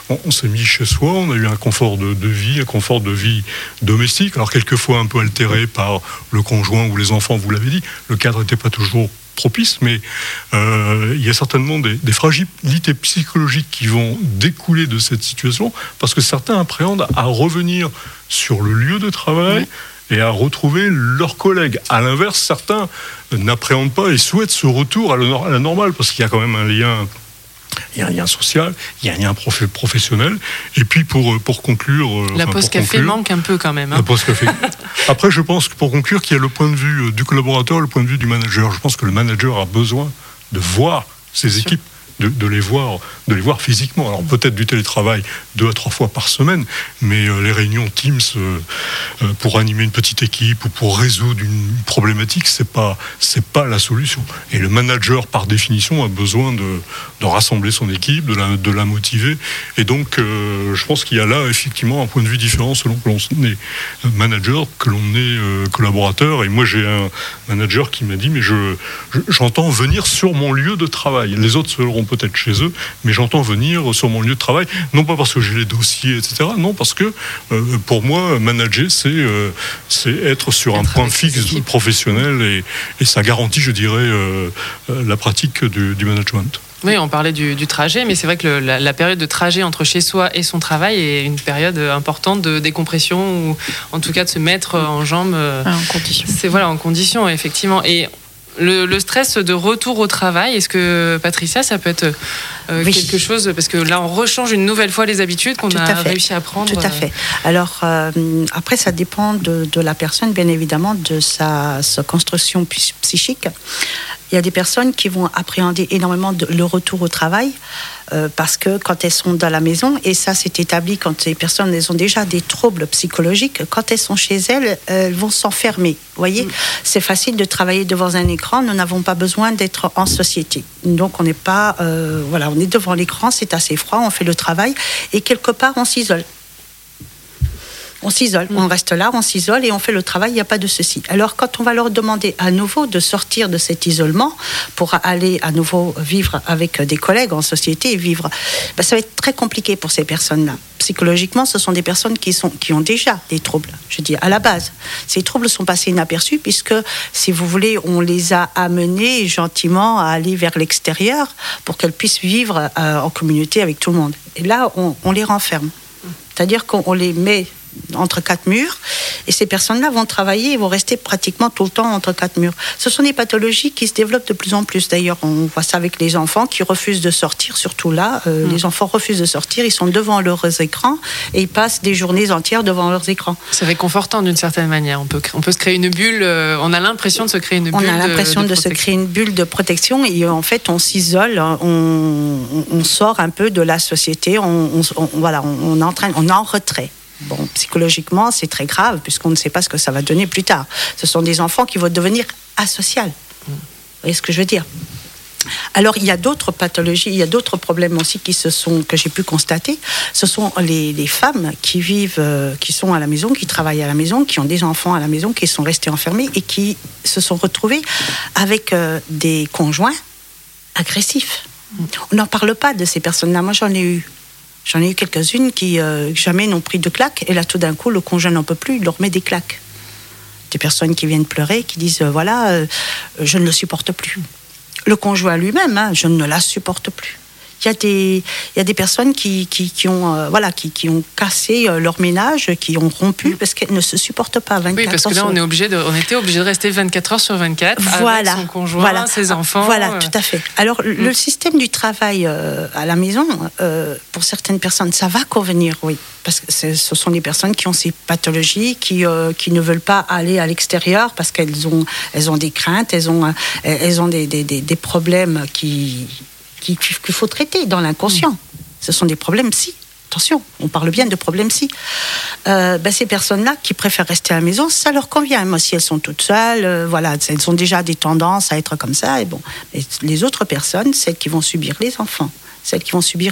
[SPEAKER 4] on, on s'est mis chez soi, on a eu un confort de, de vie, un confort de vie domestique, alors quelquefois un peu altéré par le conjoint ou les enfants, vous l'avez dit, le cadre n'était pas toujours propice, mais euh, il y a certainement des, des fragilités psychologiques qui vont découler de cette situation, parce que certains appréhendent à revenir sur le lieu de travail et à retrouver leurs collègues. À l'inverse, certains n'appréhendent pas et souhaitent ce retour à la, à la normale, parce qu'il y a quand même un lien... Il y a un lien social, il y a un lien prof- professionnel. Et puis pour, pour conclure...
[SPEAKER 2] La
[SPEAKER 4] enfin,
[SPEAKER 2] pause
[SPEAKER 4] pour
[SPEAKER 2] café
[SPEAKER 4] conclure,
[SPEAKER 2] manque un peu quand même. Hein.
[SPEAKER 4] La pause café. Après, je pense que pour conclure, qu'il y a le point de vue du collaborateur, le point de vue du manager. Je pense que le manager a besoin de voir ses équipes, de, de, les voir, de les voir physiquement. Alors peut-être du télétravail deux à trois fois par semaine, mais euh, les réunions Teams euh, euh, pour animer une petite équipe ou pour résoudre une problématique, c'est pas, c'est pas la solution. Et le manager, par définition, a besoin de, de rassembler son équipe, de la, de la motiver. Et donc, euh, je pense qu'il y a là effectivement un point de vue différent selon que l'on est manager, que l'on est euh, collaborateur. Et moi, j'ai un manager qui m'a dit, mais je, je, j'entends venir sur mon lieu de travail. Les autres seront peut-être chez eux, mais j'entends venir sur mon lieu de travail, non pas parce que j'ai les dossiers, et cetera, non, parce que euh, pour moi, manager, c'est, euh, c'est être sur un point fixe professionnel et, et ça garantit, je dirais, euh, la pratique du, du management.
[SPEAKER 2] Oui, on parlait du, du trajet, mais c'est vrai que le, la, la période de trajet entre chez soi et son travail est une période importante de décompression, ou en tout cas de se mettre en jambes.
[SPEAKER 3] Ah, en condition.
[SPEAKER 2] C'est voilà, en condition, effectivement. Et Le, le stress de retour au travail, est-ce que, Patricia, ça peut être euh, oui. quelque chose, parce que là, on rechange une nouvelle fois les habitudes qu'on Tout a réussi à prendre.
[SPEAKER 5] Tout à fait. Alors, euh, après, ça dépend de, de la personne, bien évidemment, de sa, sa construction psychique. Il y a des personnes qui vont appréhender énormément de, le retour au travail euh, parce que quand elles sont dans la maison, et ça c'est établi quand les personnes elles ont déjà des troubles psychologiques, quand elles sont chez elles, elles vont s'enfermer. Vous voyez, mmh. c'est facile de travailler devant un écran, nous n'avons pas besoin d'être en société. Donc on n'est pas, euh, voilà, on est devant l'écran, c'est assez froid, on fait le travail et quelque part on s'isole. On s'isole, on reste là, on s'isole et on fait le travail, il n'y a pas de souci. Alors quand on va leur demander à nouveau de sortir de cet isolement pour aller à nouveau vivre avec des collègues en société et vivre, ben, ça va être très compliqué pour ces personnes-là. Psychologiquement, ce sont des personnes qui, sont, qui ont déjà des troubles, je dis à la base. Ces troubles sont passés inaperçus puisque, si vous voulez, on les a amenés gentiment à aller vers l'extérieur pour qu'elles puissent vivre euh, en communauté avec tout le monde. Et là, on, on les renferme. C'est-à-dire qu'on les met entre quatre murs, et ces personnes-là vont travailler et vont rester pratiquement tout le temps entre quatre murs. Ce sont des pathologies qui se développent de plus en plus. D'ailleurs, on voit ça avec les enfants qui refusent de sortir, surtout là. Euh, mmh. Les enfants refusent de sortir, ils sont devant leurs écrans et ils passent des journées entières devant leurs écons.
[SPEAKER 2] C'est réconfortant d'une certaine manière. On peut, on peut se créer une bulle, euh, on a l'impression de se créer une bulle.
[SPEAKER 5] On a l'impression de, de, de se créer une bulle de protection et en fait, on s'isole, on, on, on sort un peu de la société, on, on, on, voilà, on, on, est en train, on est en retrait. Bon, psychologiquement, c'est très grave puisqu'on ne sait pas ce que ça va donner plus tard. Ce sont des enfants qui vont devenir asociaux. Vous voyez ce que je veux dire ? Alors, il y a d'autres pathologies, il y a d'autres problèmes aussi qui se sont, que j'ai pu constater. Ce sont les, les femmes qui vivent, euh, qui sont à la maison, qui travaillent à la maison, qui ont des enfants à la maison, qui sont restées enfermées et qui se sont retrouvées avec euh, des conjoints agressifs. On n'en parle pas de ces personnes-là. Moi, j'en ai eu. J'en ai eu quelques-unes qui euh, jamais n'ont pris de claques et là tout d'un coup le conjoint n'en peut plus, il leur met des claques. Des personnes qui viennent pleurer, qui disent euh, voilà, euh, je ne le supporte plus. Le conjoint lui-même, hein, je ne la supporte plus. Il y a des, il y a des personnes qui, qui, qui, ont, euh, voilà, qui, qui ont cassé euh, leur ménage, qui ont rompu parce qu'elles ne se supportent pas vingt-quatre
[SPEAKER 2] heures. Oui, parce que là,
[SPEAKER 5] sur...
[SPEAKER 2] on, est obligé de, on était obligé de rester vingt-quatre heures sur vingt-quatre
[SPEAKER 5] voilà,
[SPEAKER 2] avec son conjoint,
[SPEAKER 5] voilà,
[SPEAKER 2] ses enfants.
[SPEAKER 5] Voilà,
[SPEAKER 2] euh...
[SPEAKER 5] tout à fait. Alors, mm. le système du travail euh, à la maison, euh, pour certaines personnes, ça va convenir, oui. Parce que ce sont des personnes qui ont ces pathologies, qui, euh, qui ne veulent pas aller à l'extérieur parce qu'elles ont, elles ont des craintes, elles ont, elles ont des, des, des, des problèmes qui... qu'il faut traiter dans l'inconscient. Mmh. Ce sont des problèmes psy. Attention, on parle bien de problèmes psy. Euh, ben ces personnes-là qui préfèrent rester à la maison, ça leur convient. Moi, si elles sont toutes seules, euh, voilà, elles ont déjà des tendances à être comme ça. Et bon, mais les autres personnes, celles qui vont subir les enfants, celles qui vont subir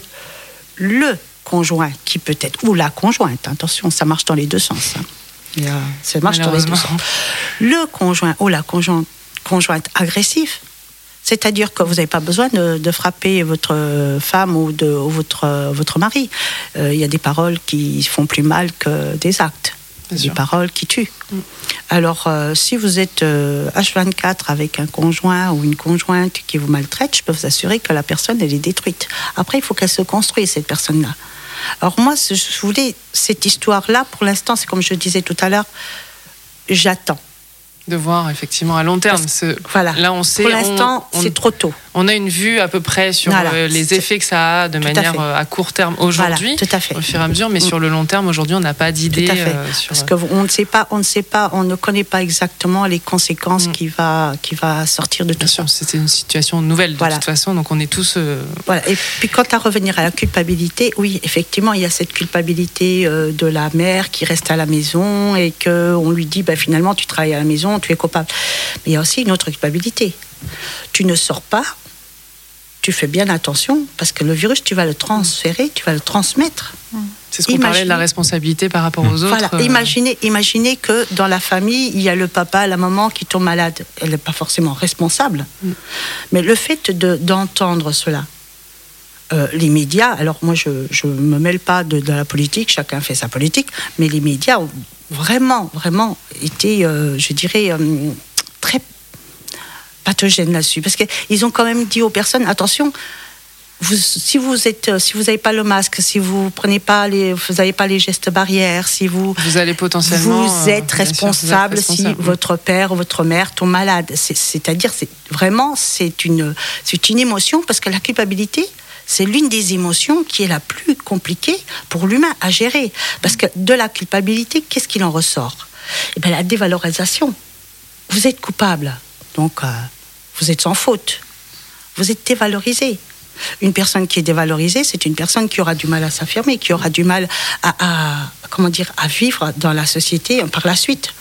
[SPEAKER 5] le conjoint, qui peut être, ou la conjointe, attention, ça marche dans les deux sens. Hein. Et, euh, ça marche dans les deux sens. Le conjoint ou la conjointe, conjointe agressive, C'est-à-dire que vous n'avez pas besoin de, de frapper votre femme ou, de, ou votre, votre mari. Il euh, y a des paroles qui font plus mal que des actes. Bien des sûr. Paroles qui tuent. Mm. Alors, euh, si vous êtes euh, H vingt-quatre avec un conjoint ou une conjointe qui vous maltraite, je peux vous assurer que la personne, elle est détruite. Après, il faut qu'elle se construise, cette personne-là. Alors moi, je voulais, cette histoire-là, pour l'instant, c'est comme je disais tout à l'heure, j'attends.
[SPEAKER 2] De voir effectivement à long terme. Ce...
[SPEAKER 5] Voilà.
[SPEAKER 2] Là, on sait.
[SPEAKER 5] Pour l'instant, on, on, c'est trop tôt.
[SPEAKER 2] On a une vue à peu près sur voilà. euh, les effets que ça a de tout manière à, à court terme aujourd'hui,
[SPEAKER 5] voilà, tout à fait.
[SPEAKER 2] Au fur et à mesure, mais mmh. sur le long terme, aujourd'hui, on n'a pas d'idée.
[SPEAKER 5] Tout à fait.
[SPEAKER 2] Euh, sur...
[SPEAKER 5] Parce qu'on ne sait pas, on ne sait pas, on ne connaît pas exactement les conséquences mmh. qui va, qui va sortir de tout
[SPEAKER 2] Bien
[SPEAKER 5] ça.
[SPEAKER 2] Sûr, c'était une situation nouvelle de
[SPEAKER 5] voilà.
[SPEAKER 2] toute façon, donc on est tous. Euh...
[SPEAKER 5] Voilà. Et puis, quant à revenir à la culpabilité, oui, effectivement, il y a cette culpabilité euh, de la mère qui reste à la maison et que on lui dit, bah, finalement, tu travailles à la maison, tu es coupable. Mais il y a aussi une autre culpabilité. Tu ne sors pas, tu fais bien attention, parce que le virus, tu vas le transférer, tu vas le transmettre.
[SPEAKER 2] C'est ce qu'on imaginez, parlait de la responsabilité par rapport aux
[SPEAKER 5] voilà,
[SPEAKER 2] autres.
[SPEAKER 5] Imaginez, imaginez que dans la famille, il y a le papa, la maman qui tombe malade. Elle n'est pas forcément responsable. Mm. Mais le fait de, d'entendre cela, euh, les médias, alors moi je ne me mêle pas de, de la politique, chacun fait sa politique, mais les médias ont vraiment, vraiment été, euh, je dirais, euh, très pathogènes là-dessus. Parce qu'ils ont quand même dit aux personnes, attention, vous, si vous êtes, si vous n'avez pas le masque, si vous prenez pas les, vous n'avez pas les gestes barrières, si vous,
[SPEAKER 2] vous allez potentiellement,
[SPEAKER 5] vous êtes
[SPEAKER 2] euh,
[SPEAKER 5] responsable,
[SPEAKER 2] sûr, vous êtes responsable
[SPEAKER 5] si votre père ou votre mère tombe malade. C'est, c'est-à-dire, c'est vraiment, c'est une, c'est une émotion parce que la culpabilité, c'est l'une des émotions qui est la plus compliquée pour l'humain à gérer. Parce que de la culpabilité, qu'est-ce qu'il en ressort ? Eh bien, la dévalorisation. Vous êtes coupable, donc euh, vous êtes sans faute. Vous êtes dévalorisé. Une personne qui est dévalorisée, c'est une personne qui aura du mal à s'affirmer, qui aura du mal à, à, comment dire, à vivre dans la société par la suite.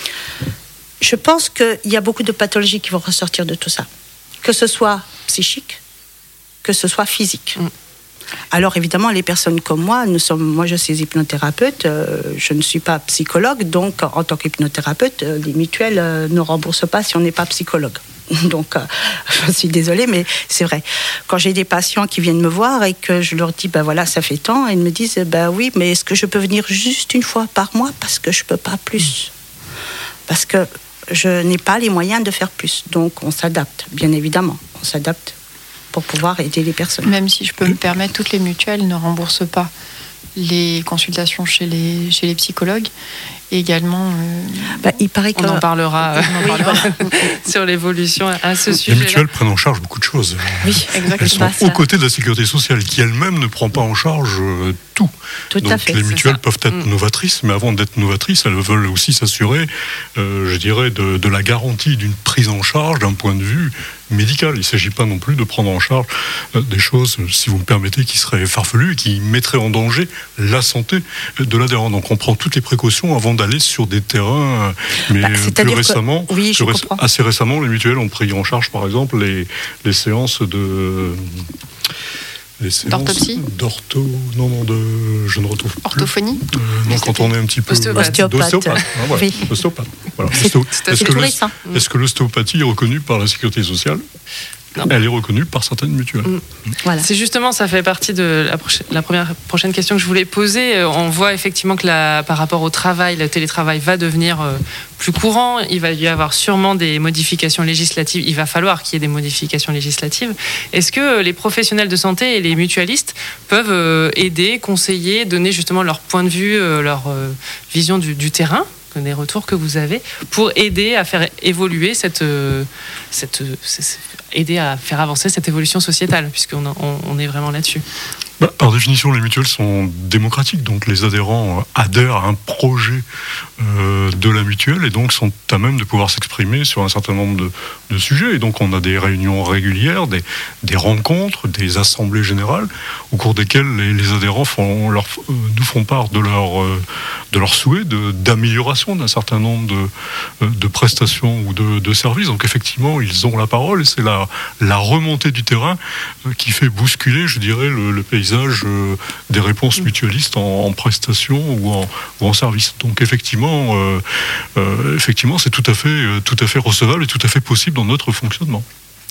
[SPEAKER 5] Je pense qu'il y a beaucoup de pathologies qui vont ressortir de tout ça. Que ce soit psychique, que ce soit physique. Mm. Alors évidemment, les personnes comme moi, nous sommes, moi je suis hypnothérapeute, euh, je ne suis pas psychologue, donc en tant qu'hypnothérapeute, euh, les mutuelles euh, ne remboursent pas si on n'est pas psychologue. Donc euh, je suis désolée, mais c'est vrai. Quand j'ai des patients qui viennent me voir et que je leur dis, ben voilà, ça fait tant, ils me disent, ben oui, mais est-ce que je peux venir juste une fois par mois parce que je ne peux pas plus. Parce que je n'ai pas les moyens de faire plus. Donc on s'adapte, bien évidemment, on s'adapte pour pouvoir aider les personnes.
[SPEAKER 3] Même si je peux me permettre, toutes les mutuelles ne remboursent pas les consultations chez les, chez les psychologues. Et également, euh,
[SPEAKER 5] bah, il paraît que...
[SPEAKER 2] on en parlera,
[SPEAKER 5] oui,
[SPEAKER 2] on en parlera sur l'évolution à ce sujet.
[SPEAKER 4] Les mutuelles prennent en charge beaucoup de choses.
[SPEAKER 5] Oui, exactement.
[SPEAKER 4] Elles sont
[SPEAKER 5] bah,
[SPEAKER 4] aux côtés de la sécurité sociale, qui elle-même ne prend pas en charge euh, tout.
[SPEAKER 5] Tout
[SPEAKER 4] Donc
[SPEAKER 5] à fait,
[SPEAKER 4] les mutuelles peuvent être
[SPEAKER 2] mmh.
[SPEAKER 4] novatrices, mais avant d'être novatrices, elles veulent aussi s'assurer, euh, je dirais, de, de la garantie d'une prise en charge d'un point de vue médical. Il ne s'agit pas non plus de prendre en charge euh, des choses, si vous me permettez, qui seraient farfelues et qui mettraient en danger la santé de l'adhérent. Donc on prend toutes les précautions avant d'aller sur des terrains. Mais bah, plus récemment,
[SPEAKER 5] que... oui,
[SPEAKER 4] plus ré... assez récemment, les mutuelles ont pris en charge, par exemple, les, les séances de... Les séances
[SPEAKER 3] d'orthopsie
[SPEAKER 4] d'ortho, non, non, de, je ne retrouve plus.
[SPEAKER 3] Orthophonie
[SPEAKER 4] euh, Non, quand on est un petit peu...
[SPEAKER 2] Ostéopathe.
[SPEAKER 5] Ostéopathe.
[SPEAKER 4] Ah, voilà.
[SPEAKER 5] Oui.
[SPEAKER 4] Ostéopathe. Voilà.
[SPEAKER 5] C'est,
[SPEAKER 4] Ostéo...
[SPEAKER 5] c'est
[SPEAKER 4] est-ce, que
[SPEAKER 5] tout récent.
[SPEAKER 4] est-ce que l'ostéopathie est reconnue par la sécurité sociale ? Non. Elle est reconnue par certaines mutuelles. Mmh.
[SPEAKER 2] Voilà. C'est justement, ça fait partie de la, prochaine, la première prochaine question que je voulais poser. On voit effectivement que la, par rapport au travail, le télétravail va devenir euh, plus courant. Il va y avoir sûrement des modifications législatives. Il va falloir qu'il y ait des modifications législatives. Est-ce que les professionnels de santé et les mutualistes peuvent euh, aider, conseiller, donner justement leur point de vue, euh, leur euh, vision du, du terrain, des retours que vous avez, pour aider à faire évoluer cette, cette, cette aider à faire avancer cette évolution sociétale, puisqu'on on, on est vraiment là-dessus.
[SPEAKER 4] Bah, par définition, les mutuelles sont démocratiques, donc les adhérents adhèrent à un projet euh, de la mutuelle et donc sont à même de pouvoir s'exprimer sur un certain nombre de, de sujets. Et donc on a des réunions régulières, des, des rencontres, des assemblées générales au cours desquelles les, les adhérents font leur, euh, nous font part de leur, euh, de leur souhait de, d'amélioration d'un certain nombre de, de prestations ou de, de services. Donc effectivement, ils ont la parole et c'est la, la remontée du terrain qui fait bousculer, je dirais, le, le pays Euh, des réponses mutualistes en, en prestations ou en, ou en service. Donc effectivement, euh, euh, effectivement, c'est tout à fait, euh, tout à fait recevable et tout à fait possible dans notre fonctionnement.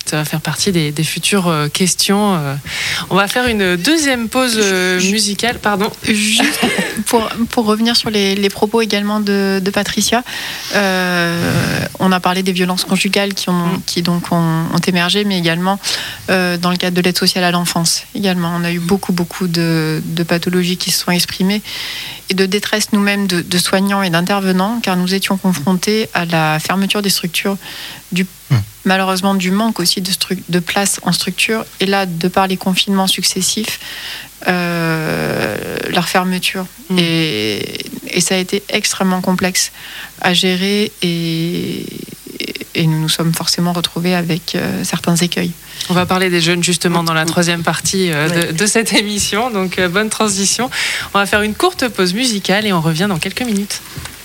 [SPEAKER 2] Ça va faire partie des, des futures euh, questions. Euh. On va faire une deuxième pause euh, musicale. Pardon.
[SPEAKER 3] Juste pour, pour revenir sur les, les propos également de, de Patricia, euh, on a parlé des violences conjugales qui, ont, qui donc ont, ont émergé, mais également euh, dans le cadre de l'aide sociale à l'enfance. Également, on a eu beaucoup, beaucoup de, de pathologies qui se sont exprimées et de détresse nous-mêmes de, de soignants et d'intervenants, car nous étions confrontés à la fermeture des structures, du, mmh. malheureusement du manque aussi de, stru- de place en structure, et là, de par les confinements successifs, euh, leur fermeture. Mmh. Et, et ça a été extrêmement complexe à gérer, et, et nous nous sommes forcément retrouvés avec euh, certains écueils.
[SPEAKER 2] On va parler des jeunes justement dans la troisième partie euh, de, de cette émission, donc euh, bonne transition. On va faire une courte pause musicale et on revient dans quelques minutes.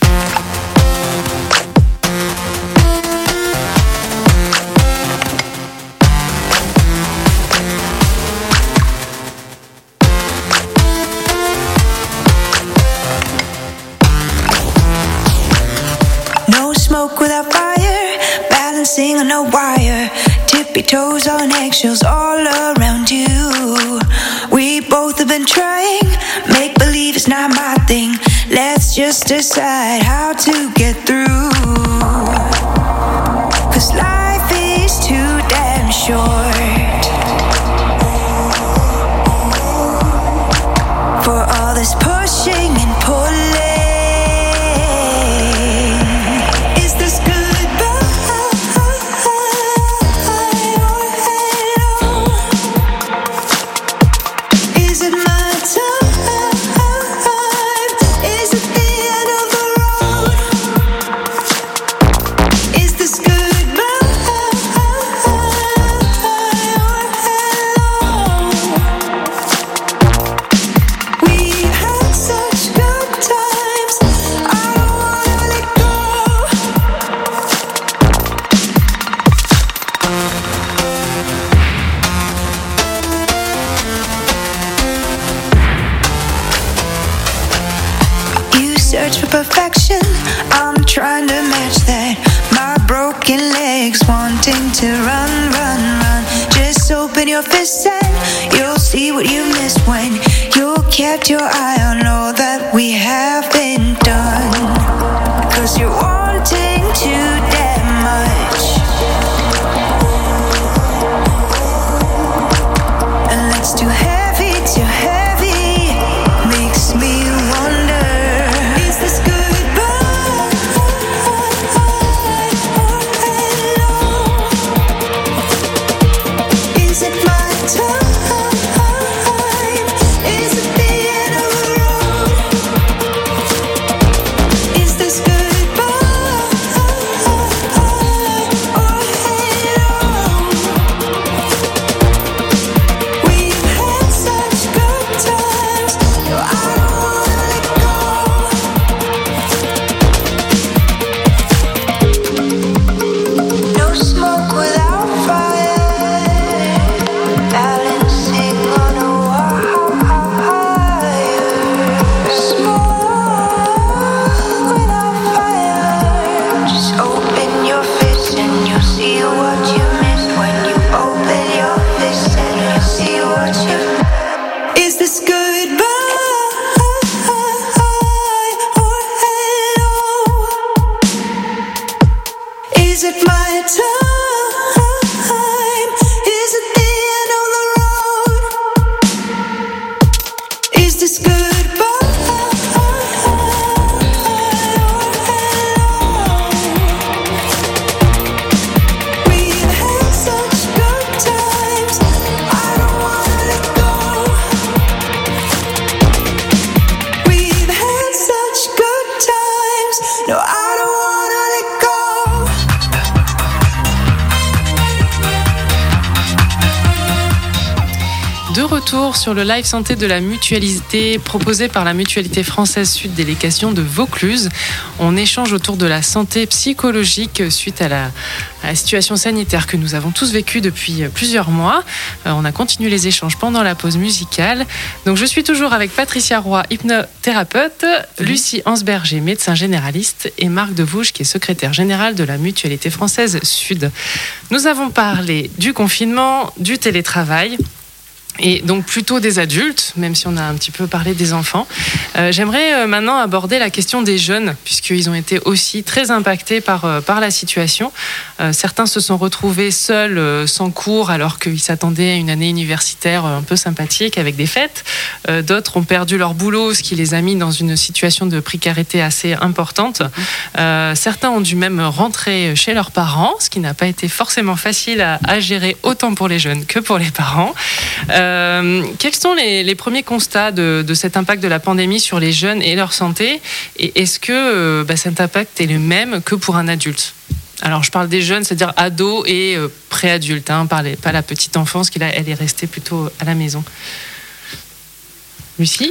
[SPEAKER 7] No smoke without fire, balancing on a wire, tippy toes on eggshells all around you. We both have been trying, make believe it's not my thing. Let's just decide how to get through. Cause life is too damn short for all this pushing and pulling. Perfection, I'm trying to match that. My broken legs wanting to run, run, run. Just open your fists and you'll see what you missed when you kept your eye on all that we have been done. Cause you're wanting too damn much, and that's too heavy, too heavy. Makes me wonder, is this good? Goodbye.
[SPEAKER 2] retour sur le live santé de la mutualité proposé par la Mutualité Française Sud Délégation de Vaucluse. On échange autour de la santé psychologique suite à la, à la situation sanitaire que nous avons tous vécue depuis plusieurs mois. Euh, on a continué les échanges pendant la pause musicale. Donc je suis toujours avec Patricia Roy, hypnothérapeute, mmh. Lucie Ansberger, médecin généraliste, et Marc Devouge, qui est secrétaire général de la Mutualité Française Sud. Nous avons parlé du confinement, du télétravail, et donc plutôt des adultes, même si on a un petit peu parlé des enfants. Euh, j'aimerais euh, maintenant aborder la question des jeunes, puisqu'ils ont été aussi très impactés par, euh, par la situation. Euh, certains se sont retrouvés seuls, euh, sans cours, alors qu'ils s'attendaient à une année universitaire un peu sympathique, avec des fêtes. Euh, d'autres ont perdu leur boulot, ce qui les a mis dans une situation de précarité assez importante. Euh, certains ont dû même rentrer chez leurs parents, ce qui n'a pas été forcément facile à, à gérer, autant pour les jeunes que pour les parents. Euh, Euh, quels sont les, les premiers constats de, de cet impact de la pandémie sur les jeunes et leur santé ? Et est-ce que euh, bah, cet impact est le même que pour un adulte ? Alors, je parle des jeunes, c'est-à-dire ados et euh, préadultes, hein, pas, les, pas la petite enfance, qui là, elle est restée plutôt à la maison. Lucie ?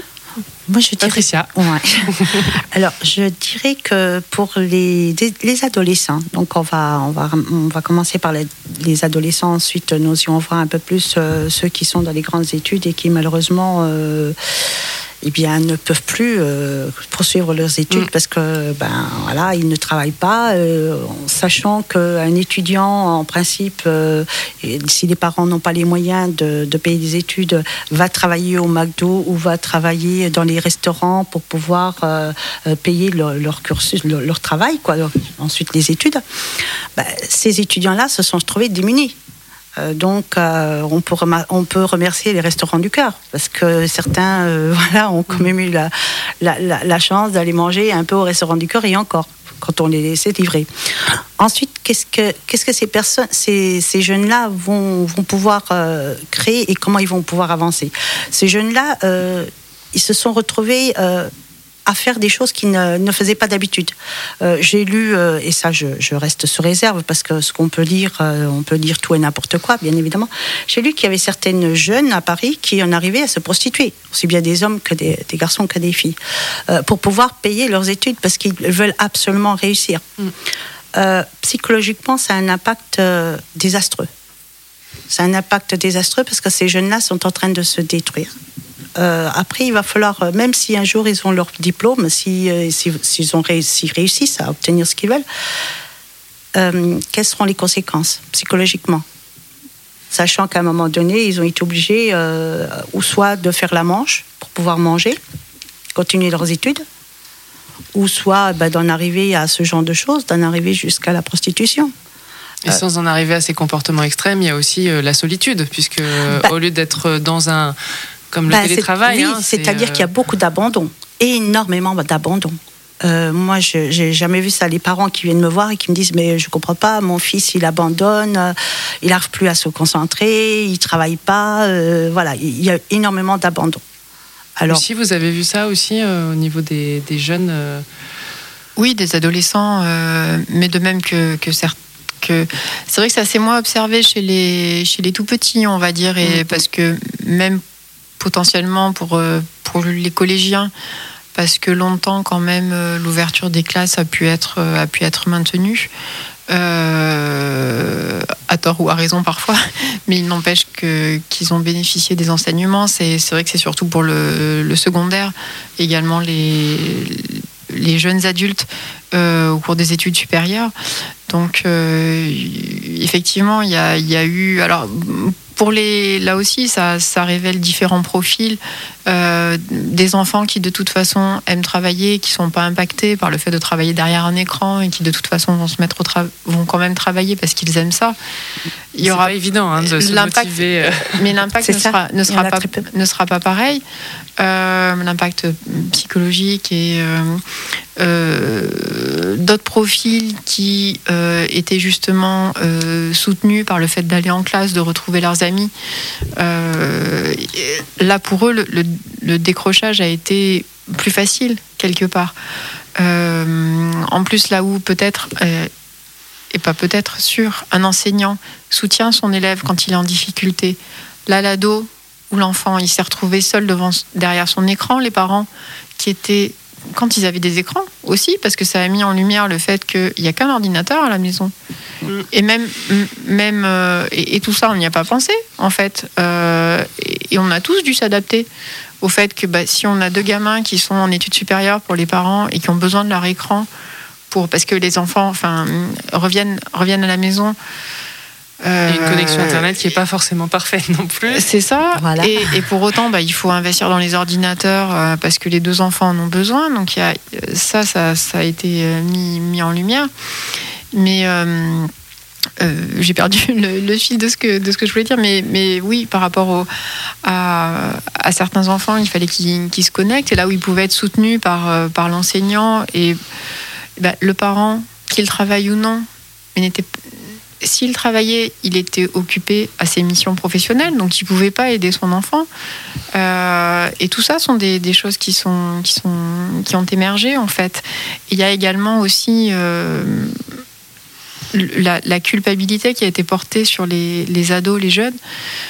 [SPEAKER 5] Moi, je dirais,
[SPEAKER 2] Patricia.
[SPEAKER 5] Ouais. Alors, je dirais que pour les, les adolescents, donc on va, on va, on va commencer par les, les adolescents, ensuite nous y on voir un peu plus euh, ceux qui sont dans les grandes études et qui malheureusement euh, eh bien, ne peuvent plus euh, poursuivre leurs études mmh. parce que ben, voilà, ils ne travaillent pas, euh, sachant qu'un étudiant, en principe, euh, si les parents n'ont pas les moyens de, de payer des études, va travailler au McDo ou va travailler dans les restaurants pour pouvoir euh, payer leur, leur cursus, leur, leur travail, quoi. Donc, ensuite les études. Ben, ces étudiants-là se sont retrouvés démunis. Donc, euh, on, peut rem- on peut remercier les restaurants du cœur, parce que certains euh, voilà, ont quand même eu la, la, la, la chance d'aller manger un peu au restaurant du cœur, et encore, quand on les laissait livrer. Ensuite, qu'est-ce que, qu'est-ce que ces, personnes, ces, ces jeunes-là vont, vont pouvoir euh, créer et comment ils vont pouvoir avancer ? Ces jeunes-là, euh, ils se sont retrouvés... Euh, à faire des choses qu'ils ne, ne faisaient pas d'habitude. Euh, j'ai lu, euh, et ça je, je reste sous réserve, parce que ce qu'on peut lire, euh, on peut lire tout et n'importe quoi, bien évidemment. J'ai lu qu'il y avait certaines jeunes à Paris qui en arrivaient à se prostituer, aussi bien des hommes que des, des garçons que des filles, euh, pour pouvoir payer leurs études, parce qu'ils veulent absolument réussir. Mm. Euh, psychologiquement, ça a un impact euh, désastreux. C'est un impact désastreux parce que ces jeunes-là sont en train de se détruire. Euh, après, il va falloir, même si un jour ils ont leur diplôme, si, euh, si, s'ils ont réussi, réussissent à obtenir ce qu'ils veulent, euh, quelles seront les conséquences psychologiquement ? Sachant qu'à un moment donné, ils ont été obligés euh, ou soit de faire la manche pour pouvoir manger, continuer leurs études, ou soit bah, d'en arriver à ce genre de choses, d'en arriver jusqu'à la prostitution.
[SPEAKER 2] Et sans en arriver à ces comportements extrêmes, il y a aussi euh, la solitude, puisque bah, au lieu d'être dans un... Comme le bah, télétravail.
[SPEAKER 5] C'est, oui,
[SPEAKER 2] hein,
[SPEAKER 5] c'est-à-dire
[SPEAKER 2] euh...
[SPEAKER 5] qu'il y a beaucoup d'abandon, énormément d'abandon. Euh, moi, je j'ai jamais vu ça. Les parents qui viennent me voir et qui me disent mais je comprends pas, mon fils il abandonne, euh, il n'arrive plus à se concentrer, il travaille pas, euh, voilà, il y a énormément d'abandon.
[SPEAKER 2] Alors, si vous avez vu ça aussi euh, au niveau des, des jeunes. Euh...
[SPEAKER 3] Oui, des adolescents, euh, mais de même que que certains. Que c'est vrai que c'est assez moins observé chez les chez les tout petits, on va dire, et mmh. parce que même potentiellement pour, pour les collégiens, parce que longtemps quand même l'ouverture des classes a pu être, a pu être maintenue, euh, à tort ou à raison parfois, mais il n'empêche que, qu'ils ont bénéficié des enseignements. C'est, c'est vrai que c'est surtout pour le, le secondaire, également les, les jeunes adultes euh, au cours des études supérieures. Donc euh, effectivement, il y a, il y a eu... Alors, pour les, là aussi, ça, ça révèle différents profils. Euh, des enfants qui, de toute façon, aiment travailler, qui ne sont pas impactés par le fait de travailler derrière un écran et qui, de toute façon, vont, se mettre au tra- vont quand même travailler parce qu'ils aiment ça.
[SPEAKER 2] Il y aura c'est pas évident hein, de se motiver. Euh...
[SPEAKER 3] Mais l'impact ne sera, ne, sera pas, ne sera pas pareil. Euh, l'impact psychologique et euh, euh, d'autres profils qui euh, étaient justement euh, soutenus par le fait d'aller en classe, de retrouver leurs amis. Euh, là, pour eux, le, le, le décrochage a été plus facile, quelque part. Euh, en plus, là où peut-être, euh, et pas peut-être, sûr, un enseignant soutient son élève quand il est en difficulté. Là, l'ado où l'enfant il s'est retrouvé seul devant, derrière son écran, les parents qui étaient, quand ils avaient des écrans aussi, parce que ça a mis en lumière le fait qu'il n'y a qu'un ordinateur à la maison. Mmh. Et même, même euh, et, et tout ça, on n'y a pas pensé, en fait. Euh, et, et on a tous dû s'adapter au fait que bah, si on a deux gamins qui sont en études supérieures pour les parents et qui ont besoin de leur écran, pour, parce que les enfants enfin, reviennent, reviennent à la maison.
[SPEAKER 2] Euh, une connexion Internet qui n'est pas forcément parfaite non plus.
[SPEAKER 3] C'est ça.
[SPEAKER 5] Voilà.
[SPEAKER 3] Et, et pour autant, bah, il faut investir dans les ordinateurs euh, parce que les deux enfants en ont besoin. Donc y a, ça, ça, ça a été mis, mis en lumière. Mais euh, euh, j'ai perdu le, le fil de ce, que, de ce que je voulais dire. Mais, mais oui, par rapport au, à, à certains enfants, il fallait qu'ils, qu'ils se connectent. Et là où ils pouvaient être soutenus par, par l'enseignant et bah, le parent, qu'il travaille ou non, mais n'était pas. S'il travaillait, il était occupé à ses missions professionnelles, donc il ne pouvait pas aider son enfant. Euh, et tout ça sont des, des choses qui, sont, qui, sont, qui ont émergé, en fait. Il y a également aussi euh, la, la culpabilité qui a été portée sur les, les ados, les jeunes.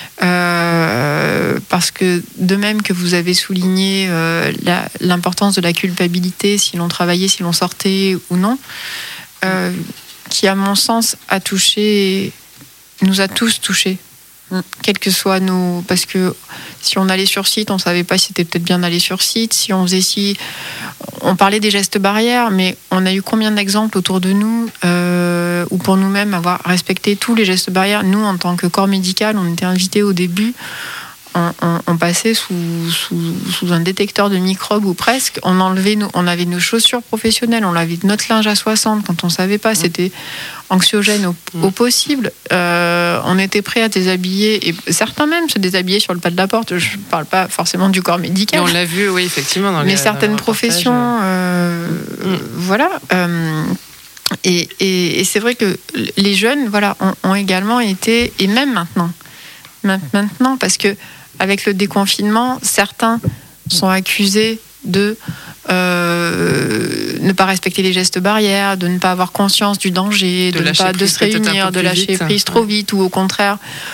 [SPEAKER 3] Euh, parce que de même que vous avez souligné euh, la, l'importance de la culpabilité, si l'on travaillait, si l'on sortait ou non, euh, qui, à mon sens, a touché, nous a tous touchés, quel que soit nos... Parce que si on allait sur site, on ne savait pas si c'était peut-être bien d'aller sur site. Si on faisait si... On parlait des gestes barrières, mais on a eu combien d'exemples autour de nous euh, ou pour nous-mêmes avoir respecté tous les gestes barrières. Nous, en tant que corps médical, on était invités au début... On, on, on passait sous, sous, sous un détecteur de microbes ou presque. On enlevait nos, on avait nos chaussures professionnelles, on lavait notre linge à soixante quand on ne savait pas. C'était anxiogène au, au possible. Euh, on était prêt à déshabiller et certains même se déshabillaient sur le pas de la porte. Je ne parle pas forcément du corps médical.
[SPEAKER 2] Et on l'a vu, oui, effectivement. Dans
[SPEAKER 3] mais
[SPEAKER 2] les,
[SPEAKER 3] certaines professions, euh, mmh. voilà. Euh, et, et, et c'est vrai que les jeunes, voilà, ont, ont également été, et même maintenant, maintenant, parce que avec le déconfinement, certains sont accusés de euh, ne pas respecter les gestes barrières, de ne pas avoir conscience du danger, de, de ne pas de se réunir, de lâcher vite. prise trop vite, ou au contraire.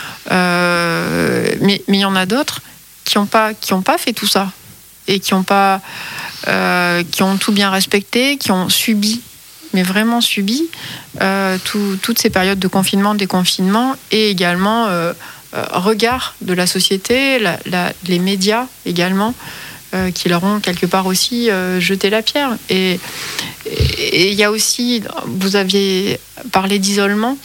[SPEAKER 3] Euh, mais mais il y en a d'autres qui n'ont pas qui ont pas fait tout ça et qui ont pas euh, qui ont tout bien respecté, qui ont subi, mais vraiment subi euh, tout, toutes ces périodes de confinement, déconfinement, et également euh, regard de la société, la, la, les médias également, euh, qui leur ont quelque part aussi euh, jeté la pierre. Et il y a aussi, vous aviez parlé d'isolement,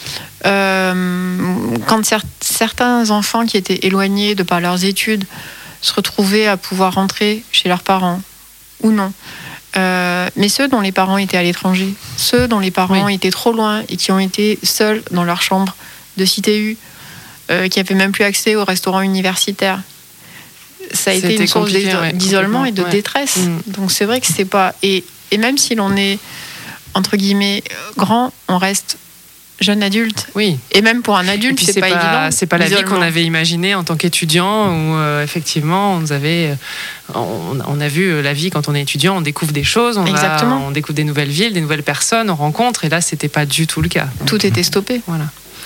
[SPEAKER 3] euh, quand cer- certains enfants qui étaient éloignés de par leurs études se retrouvaient à pouvoir rentrer chez leurs parents, ou non. Euh, mais ceux dont les parents étaient à l'étranger, ceux dont les parents oui. étaient trop loin et qui ont été seuls dans leur chambre de cité U, Euh, qui n'avaient même plus accès au restaurant universitaire. Ça a C'était été une source ouais, d'isolement et de ouais. détresse. Mmh. Donc c'est vrai que c'est pas... Et, et même si l'on est, entre guillemets, grand, on reste jeune adulte.
[SPEAKER 2] Oui.
[SPEAKER 3] Et même pour un adulte, c'est, c'est pas, pas évident.
[SPEAKER 2] C'est pas la vie qu'on avait imaginée en tant qu'étudiant, où euh, effectivement, on, avait, on, on a vu la vie quand on est étudiant, on découvre des choses, on, va, on découvre des nouvelles villes, des nouvelles personnes, on rencontre, et là, c'était pas du tout le cas. Donc,
[SPEAKER 3] tout était stoppé.
[SPEAKER 2] Voilà.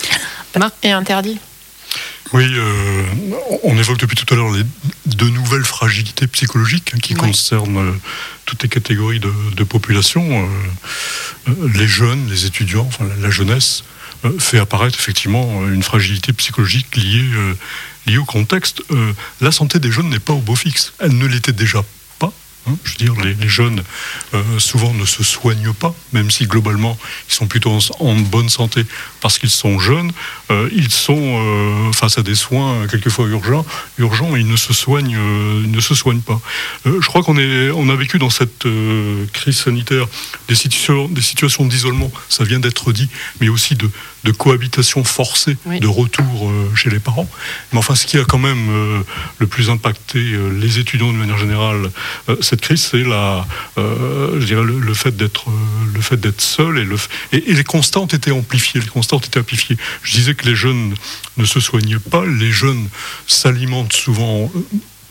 [SPEAKER 3] Et interdit.
[SPEAKER 4] Oui, euh, on évoque depuis tout à l'heure les, de nouvelles fragilités psychologiques hein, qui oui. concernent euh, toutes les catégories de, de population. Euh, euh, les jeunes, les étudiants, enfin la, la jeunesse euh, fait apparaître effectivement une fragilité psychologique liée, euh, liée au contexte. Euh, la santé des jeunes n'est pas au beau fixe. Elle ne l'était déjà pas. Hein, je veux dire, les, les jeunes euh, souvent ne se soignent pas, même si globalement ils sont plutôt en, en bonne santé parce qu'ils sont jeunes. Euh, ils sont euh, face à des soins quelquefois urgents, urgents et ils ne se soignent, euh, ils ne se soignent pas. Euh, je crois qu'on est, on a vécu dans cette euh, crise sanitaire des situations, des situations d'isolement. Ça vient d'être dit, mais aussi de, de cohabitation forcée, oui. de retour euh, chez les parents. Mais enfin, ce qui a quand même euh, le plus impacté euh, les étudiants de manière générale, euh, cette crise, c'est la, euh, je dirais le, le fait d'être, euh, le fait d'être seul et, le, et, et les constats ont été amplifiés. Les constats ont été amplifiés. Je disais que les jeunes ne se soignent pas. Les jeunes s'alimentent souvent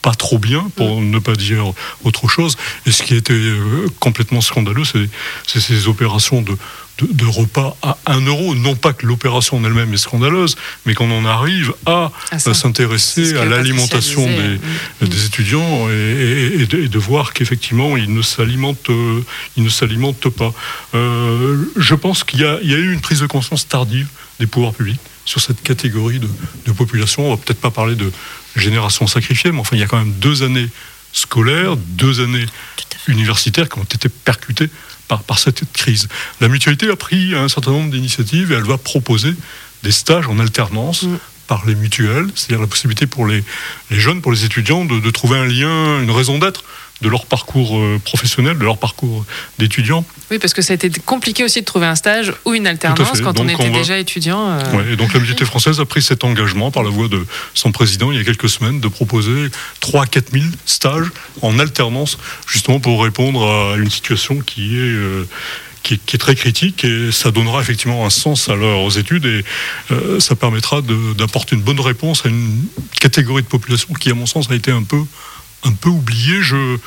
[SPEAKER 4] pas trop bien, pour ne pas dire autre chose. Et ce qui était euh, complètement scandaleux, c'est, c'est ces opérations de, de, de repas à un euro. Non pas que l'opération en elle-même est scandaleuse, mais qu'on en arrive à,
[SPEAKER 2] ah,
[SPEAKER 4] à s'intéresser à l'alimentation des, mmh. des étudiants et, et, et, de, et de voir qu'effectivement, ils ne s'alimentent, euh, ils ne s'alimentent pas. Euh, je pense qu'il y a, il y a eu une prise de conscience tardive des pouvoirs publics sur cette catégorie de, de population. On va peut-être pas parler de génération sacrifiée, mais enfin, il y a quand même deux années scolaires, deux années universitaires qui ont été percutées par, par cette crise. La mutualité a pris un certain nombre d'initiatives et elle va proposer des stages en alternance mmh. par les mutuelles, c'est-à-dire la possibilité pour les, les jeunes, pour les étudiants, de, de trouver un lien, une raison d'être de leur parcours professionnel, de leur parcours d'étudiant.
[SPEAKER 2] Oui, parce que ça a été compliqué aussi de trouver un stage ou une alternance quand donc on était on va... déjà étudiant. Euh...
[SPEAKER 4] Ouais, et donc la mutualité française a pris cet engagement par la voix de son président il y a quelques semaines de proposer trois à quatre mille stages en alternance, justement pour répondre à une situation qui est... Euh, Qui est, qui est très critique, et ça donnera effectivement un sens à leurs études et euh, ça permettra de, d'apporter une bonne réponse à une catégorie de population qui, à mon sens, a été un peu, un peu oubliée. Je,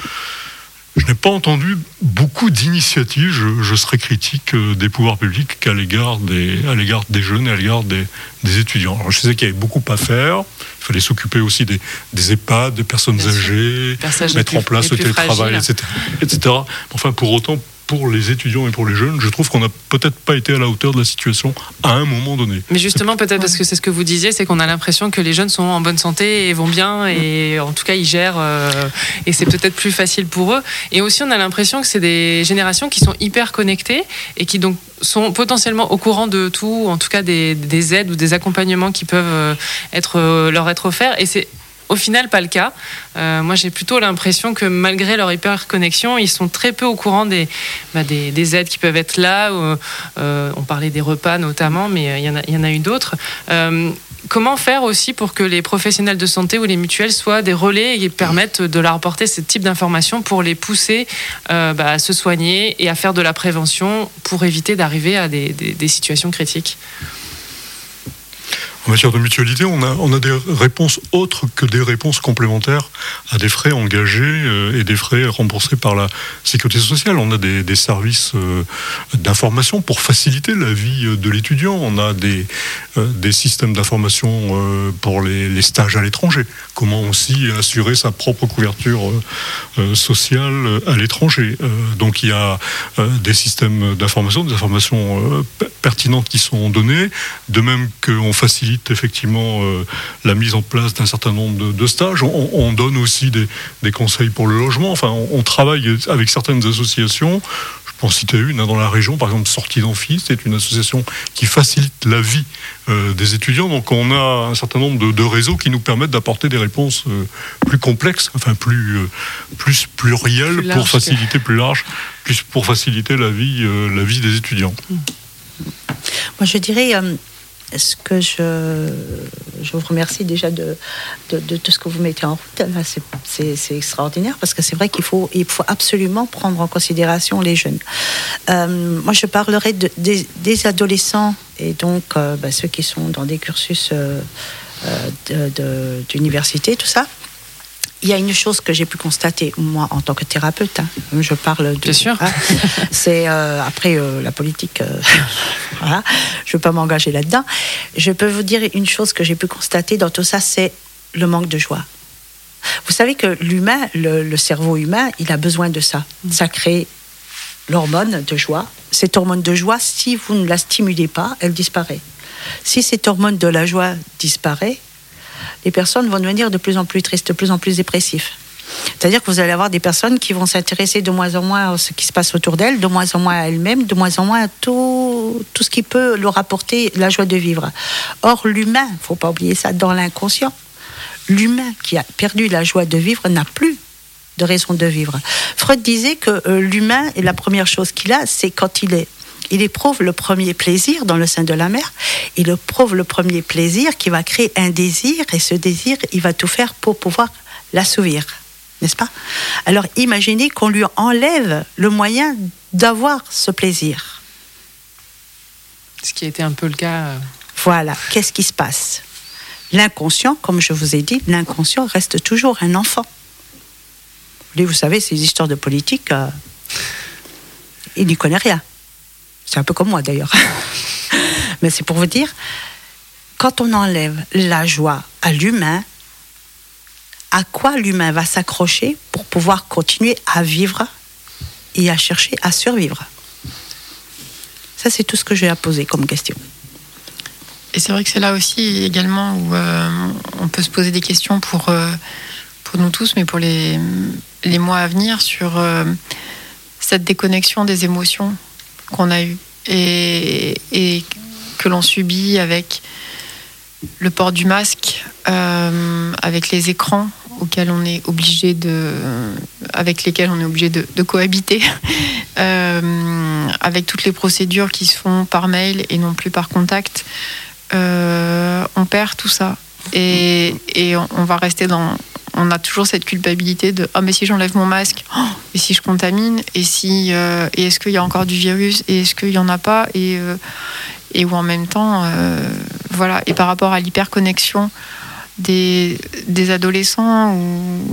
[SPEAKER 4] je n'ai pas entendu beaucoup d'initiatives, je, je serais critique des pouvoirs publics qu'à l'égard des, à l'égard des jeunes et à l'égard des, des étudiants. Alors, je sais qu'il y avait beaucoup à faire, il fallait s'occuper aussi des, des EHPAD, des personnes Bien âgées, mettre en place le télétravail, et cetera, et cetera. Enfin, pour autant, pour les étudiants et pour les jeunes, je trouve qu'on n'a peut-être pas été à la hauteur de la situation à un moment donné.
[SPEAKER 2] Mais justement, peut-être parce que c'est ce que vous disiez, c'est qu'on a l'impression que les jeunes sont en bonne santé et vont bien, et en tout cas ils gèrent, euh, et c'est peut-être plus facile pour eux. Et aussi on a l'impression que c'est des générations qui sont hyper connectées et qui donc sont potentiellement au courant de tout, en tout cas des, des aides ou des accompagnements qui peuvent être, leur être offerts. Et c'est au final pas le cas. Euh, moi j'ai plutôt l'impression que malgré leur hyper-connexion, ils sont très peu au courant des, bah, des, des aides qui peuvent être là. Ou, euh, on parlait des repas notamment, mais il y en a, il y en a eu d'autres. Euh, comment faire aussi pour que les professionnels de santé ou les mutuelles soient des relais et permettent de leur apporter ce type d'informations pour les pousser euh, bah, à se soigner et à faire de la prévention pour éviter d'arriver à des, des, des situations critiques?
[SPEAKER 4] En matière de mutualité, on a, on a des réponses autres que des réponses complémentaires à des frais engagés euh, et des frais remboursés par la sécurité sociale. On a des, des services euh, d'information pour faciliter la vie de l'étudiant. On a des, euh, des systèmes d'information euh, pour les, les stages à l'étranger. Comment aussi assurer sa propre couverture euh, sociale à l'étranger. Euh, donc il y a euh, des systèmes d'information, des informations euh, pertinentes qui sont données, de même qu'on facilite effectivement euh, la mise en place d'un certain nombre de, de stages. On, on donne aussi des, des conseils pour le logement. Enfin, on, on travaille avec certaines associations. Je peux en citer une hein, dans la région, par exemple Sortie d'Amphi, c'est une association qui facilite la vie euh, des étudiants. Donc on a un certain nombre de, de réseaux qui nous permettent d'apporter des réponses euh, plus complexes, enfin plus, euh, plus plurielles, plus pour faciliter que... plus large, plus pour faciliter la vie, euh, la vie des étudiants.
[SPEAKER 5] Moi je dirais... Euh... Ce que je, je vous remercie déjà de, de, de, de ce que vous mettez en route. Là, c'est, c'est, c'est extraordinaire parce que c'est vrai qu'il faut, il faut absolument prendre en considération les jeunes. Euh, moi, je parlerai de, des, des adolescents et donc euh, bah, ceux qui sont dans des cursus euh, de, de, d'université, tout ça. Il y a une chose que j'ai pu constater, moi, en tant que thérapeute, hein, je parle de...
[SPEAKER 2] Bien sûr.
[SPEAKER 5] Hein, c'est euh, après euh, la politique, euh, voilà, je ne veux pas m'engager là-dedans. Je peux vous dire une chose que j'ai pu constater dans tout ça, c'est le manque de joie. Vous savez que l'humain, le, le cerveau humain, il a besoin de ça. Ça crée l'hormone de joie. Cette hormone de joie, si vous ne la stimulez pas, elle disparaît. Si cette hormone de la joie disparaît, les personnes vont devenir de plus en plus tristes, de plus en plus dépressifs. C'est-à-dire que vous allez avoir des personnes qui vont s'intéresser de moins en moins à ce qui se passe autour d'elles, de moins en moins à elles-mêmes, de moins en moins à tout, tout ce qui peut leur apporter la joie de vivre. Or, l'humain, il ne faut pas oublier ça, dans l'inconscient, l'humain qui a perdu la joie de vivre n'a plus de raison de vivre. Freud disait que euh, l'humain, et la première chose qu'il a, c'est quand il est Il éprouve le premier plaisir dans le sein de la mère. Il éprouve le premier plaisir qui va créer un désir. Et ce désir, il va tout faire pour pouvoir l'assouvir. N'est-ce pas ? Alors imaginez qu'on lui enlève le moyen d'avoir ce plaisir.
[SPEAKER 2] Ce qui a été un peu le cas.
[SPEAKER 5] Voilà. Qu'est-ce qui se passe ? l'inconscient, comme je vous ai dit, l'inconscient reste toujours un enfant. Lui, vous savez, ces histoires de politique, euh, il n'y connaît rien. C'est un peu comme moi d'ailleurs. Mais c'est pour vous dire, quand on enlève la joie à l'humain, à quoi l'humain va s'accrocher pour pouvoir continuer à vivre et à chercher à survivre? Ça, c'est tout ce que j'ai à poser comme question.
[SPEAKER 3] Et c'est vrai que c'est là aussi également où euh, on peut se poser des questions pour, euh, pour nous tous, mais pour les, les mois à venir, sur euh, cette déconnexion des émotions qu'on a eues et, et que l'on subit avec le port du masque, euh, avec les écrans auxquels on est obligé de, avec lesquels on est obligé de, de cohabiter, euh, avec toutes les procédures qui se font par mail et non plus par contact, euh, on perd tout ça et, et on, on va rester dans, on a toujours cette culpabilité de ah mais si j'enlève mon masque, oh, et si je contamine, et si euh, et est-ce qu'il y a encore du virus, et est-ce qu'il y en a pas, et euh, et où en même temps, euh, voilà. Et par rapport à l'hyperconnexion des, des adolescents ou,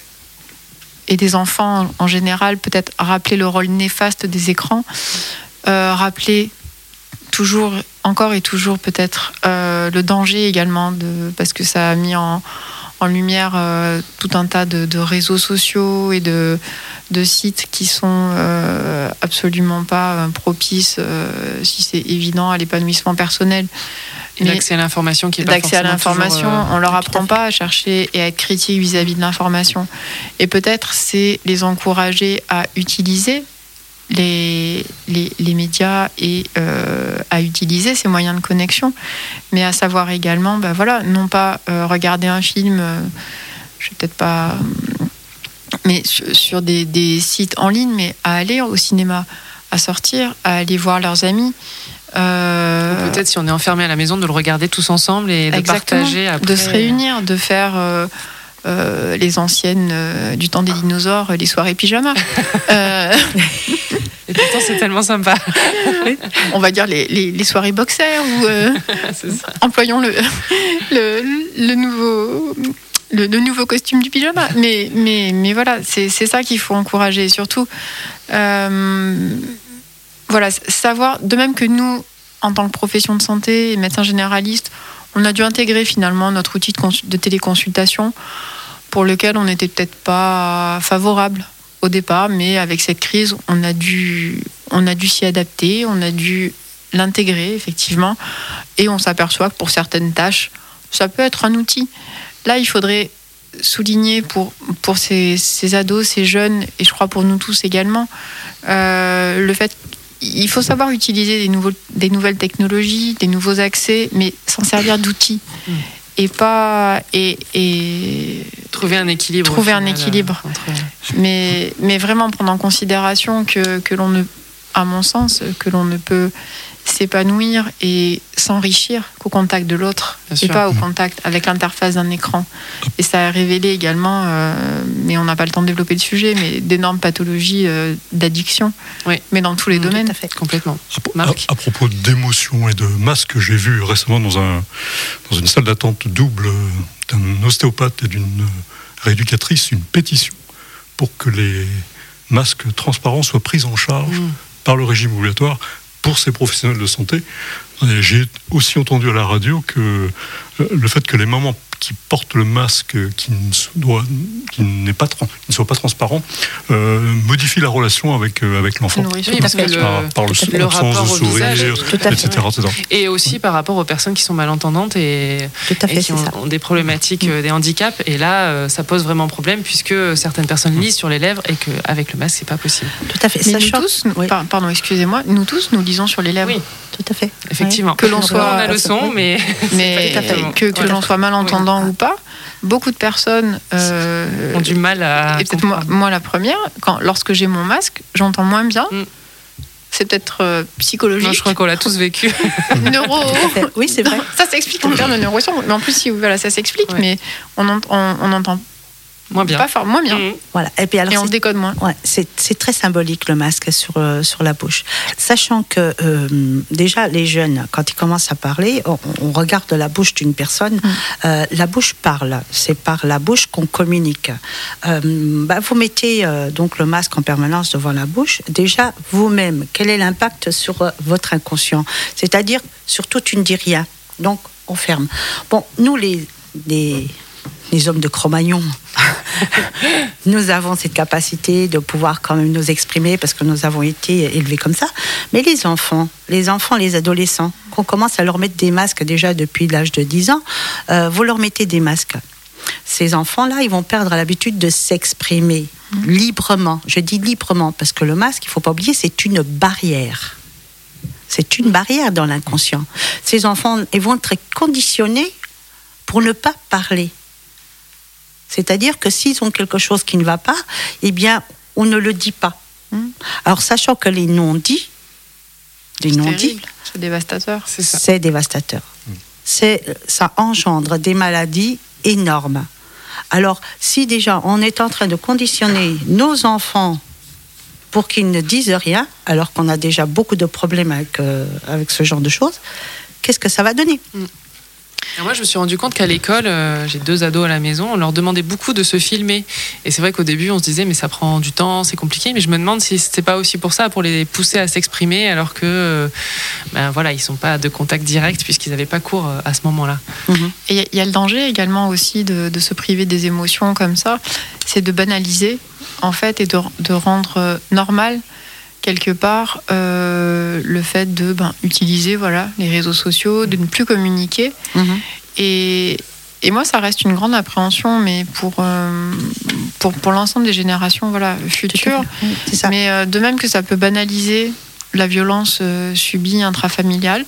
[SPEAKER 3] et des enfants en général, peut-être rappeler le rôle néfaste des écrans, euh, rappeler toujours, encore et toujours peut-être euh, le danger également, de, parce que ça a mis en, en lumière euh, tout un tas de, de réseaux sociaux et de, de sites qui sont euh, absolument pas euh, propices, euh, si c'est évident, à l'épanouissement personnel.
[SPEAKER 2] Et l'accès à l'information qui est pas
[SPEAKER 3] L'accès à l'information,
[SPEAKER 2] toujours, euh,
[SPEAKER 3] on leur apprend pas à chercher et à être critique vis-à-vis de l'information. Et peut-être c'est les encourager à utiliser les, les, les médias et euh, à utiliser ces moyens de connexion, mais à savoir également, ben voilà, non pas euh, regarder un film, euh, je vais peut-être pas, mais sur, sur des, des sites en ligne, mais à aller au cinéma, à sortir, à aller voir leurs amis. Euh,
[SPEAKER 2] Ou peut-être si on est enfermé à la maison, de le regarder tous ensemble et de partager après.
[SPEAKER 3] De se réunir, de faire euh, euh, les anciennes euh, du temps des dinosaures, les soirées pyjama. euh...
[SPEAKER 2] Et pourtant c'est tellement sympa.
[SPEAKER 3] On va dire les, les, les soirées boxers ou euh, employons le, le, le nouveau... Le, le nouveau costume du pyjama, mais, mais, mais voilà, c'est, c'est ça qu'il faut encourager. Et surtout, euh, voilà, savoir, de même que nous, en tant que profession de santé, médecins généralistes, on a dû intégrer finalement notre outil de, cons- de téléconsultation pour lequel on n'était peut-être pas favorable au départ, mais avec cette crise, on a dû, on a dû s'y adapter, on a dû l'intégrer, effectivement, et on s'aperçoit que pour certaines tâches, ça peut être un outil. Là, il faudrait souligner pour, pour ces, ces ados, ces jeunes, et je crois pour nous tous également, euh, le fait qu'il faut savoir utiliser des, nouveaux, des nouvelles technologies, des nouveaux accès, mais s'en servir d'outils. Mmh. Et pas... Et, et
[SPEAKER 2] trouver un équilibre.
[SPEAKER 3] Trouver
[SPEAKER 2] final,
[SPEAKER 3] un équilibre.
[SPEAKER 2] Entre...
[SPEAKER 3] Mais, mais vraiment prendre en considération que, que l'on ne... À mon sens, que l'on ne peut s'épanouir et s'enrichir qu'au contact de l'autre,
[SPEAKER 2] Bien
[SPEAKER 3] et
[SPEAKER 2] sûr.
[SPEAKER 3] pas au contact avec l'interface d'un écran. Et ça a révélé également, euh, mais on n'a pas le temps de développer le sujet, mais d'énormes pathologies euh, d'addiction,
[SPEAKER 2] oui.
[SPEAKER 3] mais dans tous les
[SPEAKER 2] mmh,
[SPEAKER 3] domaines.
[SPEAKER 2] Tout à fait. Complètement.
[SPEAKER 4] À, à, à propos d'émotions et de masques, j'ai vu récemment dans, un, dans une salle d'attente double d'un ostéopathe et d'une rééducatrice une pétition pour que les masques transparents soient pris en charge mmh. par le régime obligatoire pour ces professionnels de santé. Et j'ai aussi entendu à la radio que le fait que les mamans qui portent le masque qui ne, doit, qui n'est pas, qui ne soit pas transparent euh, modifie la relation avec, euh, avec l'enfant.
[SPEAKER 3] Oui,
[SPEAKER 2] oui, parce que le,
[SPEAKER 4] par, par le,
[SPEAKER 2] le rapport au
[SPEAKER 4] sourire,
[SPEAKER 2] visage,
[SPEAKER 4] et cetera, et cetera.
[SPEAKER 2] Et aussi par rapport aux personnes qui sont malentendantes et,
[SPEAKER 5] Tout à fait,
[SPEAKER 2] et qui ont, ont des problématiques, mmh. des handicaps. Et là, euh, ça pose vraiment problème puisque certaines personnes lisent sur les lèvres et qu'avec le masque, c'est pas possible.
[SPEAKER 5] Tout à fait.
[SPEAKER 3] Mais
[SPEAKER 5] Sachant...
[SPEAKER 3] nous tous,
[SPEAKER 5] oui.
[SPEAKER 3] pardon, excusez-moi, nous tous, nous lisons sur les lèvres.
[SPEAKER 2] Oui.
[SPEAKER 5] Tout à fait.
[SPEAKER 2] Effectivement.
[SPEAKER 5] Oui.
[SPEAKER 2] Que l'on soit, on a le son, mais,
[SPEAKER 3] mais que, que l'on soit malentendant oui. ou pas, beaucoup de personnes euh,
[SPEAKER 2] ont du mal à.
[SPEAKER 3] Et peut-être moi, moi la première, quand, lorsque j'ai mon masque, j'entends moins bien. Mm. C'est peut-être euh, psychologique.
[SPEAKER 2] Non, je crois qu'on l'a tous vécu.
[SPEAKER 3] Neuro.
[SPEAKER 5] Oui, c'est vrai.
[SPEAKER 3] Ça s'explique en termes de neurosciences. Mais en plus, si, voilà, ça s'explique, ouais. mais on, on, on entend
[SPEAKER 2] Moins bien.
[SPEAKER 3] Pas fort, moins bien.
[SPEAKER 2] Mmh.
[SPEAKER 5] Voilà. Et puis alors,
[SPEAKER 3] Et on
[SPEAKER 5] c'est-
[SPEAKER 3] se décode moins.
[SPEAKER 5] Ouais, c'est, c'est très symbolique le masque sur, euh, sur la bouche. Sachant que euh, déjà les jeunes, quand ils commencent à parler, on, on regarde la bouche d'une personne,
[SPEAKER 3] Mm.
[SPEAKER 5] euh, la bouche parle, c'est par la bouche qu'on communique. Euh, bah, vous mettez euh, donc le masque en permanence devant la bouche, déjà vous-même, quel est l'impact sur euh, votre inconscient? C'est-à-dire, surtout tu ne dis rien, donc on ferme. Bon, nous les... les les hommes de Cro-Magnon, nous avons cette capacité de pouvoir quand même nous exprimer parce que nous avons été élevés comme ça. Mais les enfants, les enfants, les adolescents, qu'on commence à leur mettre des masques déjà depuis l'âge de dix ans, euh, vous leur mettez des masques. Ces enfants-là, ils vont perdre l'habitude de s'exprimer mmh. librement. Je dis librement parce que le masque, il ne faut pas oublier, c'est une barrière. C'est une barrière dans l'inconscient. Ces enfants, ils vont être conditionnés pour ne pas parler. C'est-à-dire que s'ils ont quelque chose qui ne va pas, eh bien, on ne le dit pas. Alors, sachant que les non-dits, les
[SPEAKER 3] C'est
[SPEAKER 5] non-dits,
[SPEAKER 3] terrible, c'est dévastateur.
[SPEAKER 2] C'est ça.
[SPEAKER 5] c'est dévastateur. C'est, ça engendre des maladies énormes. Alors, si déjà on est en train de conditionner nos enfants pour qu'ils ne disent rien, alors qu'on a déjà beaucoup de problèmes avec, euh, avec ce genre de choses, qu'est-ce que ça va donner ?
[SPEAKER 2] Alors moi, je me suis rendu compte qu'à l'école, euh, j'ai deux ados à la maison, on leur demandait beaucoup de se filmer. Et c'est vrai qu'au début, on se disait, mais ça prend du temps, c'est compliqué. Mais je me demande si c'est pas aussi pour ça, pour les pousser à s'exprimer, alors que, euh, ben voilà, ils sont pas de contact direct puisqu'ils n'avaient pas cours euh, à ce moment-là.
[SPEAKER 3] Et il y, y a le danger également aussi de, de se priver des émotions comme ça, c'est de banaliser en fait et de, de rendre euh, normal quelque part euh, le fait de ben, utiliser voilà, les réseaux sociaux, de ne plus communiquer. Mmh. Et, et moi, ça reste une grande appréhension, mais pour, euh, pour, pour l'ensemble des générations voilà, futures.
[SPEAKER 5] C'est ça.
[SPEAKER 3] Mais euh, de même que ça peut banaliser la violence euh, subie intrafamiliale,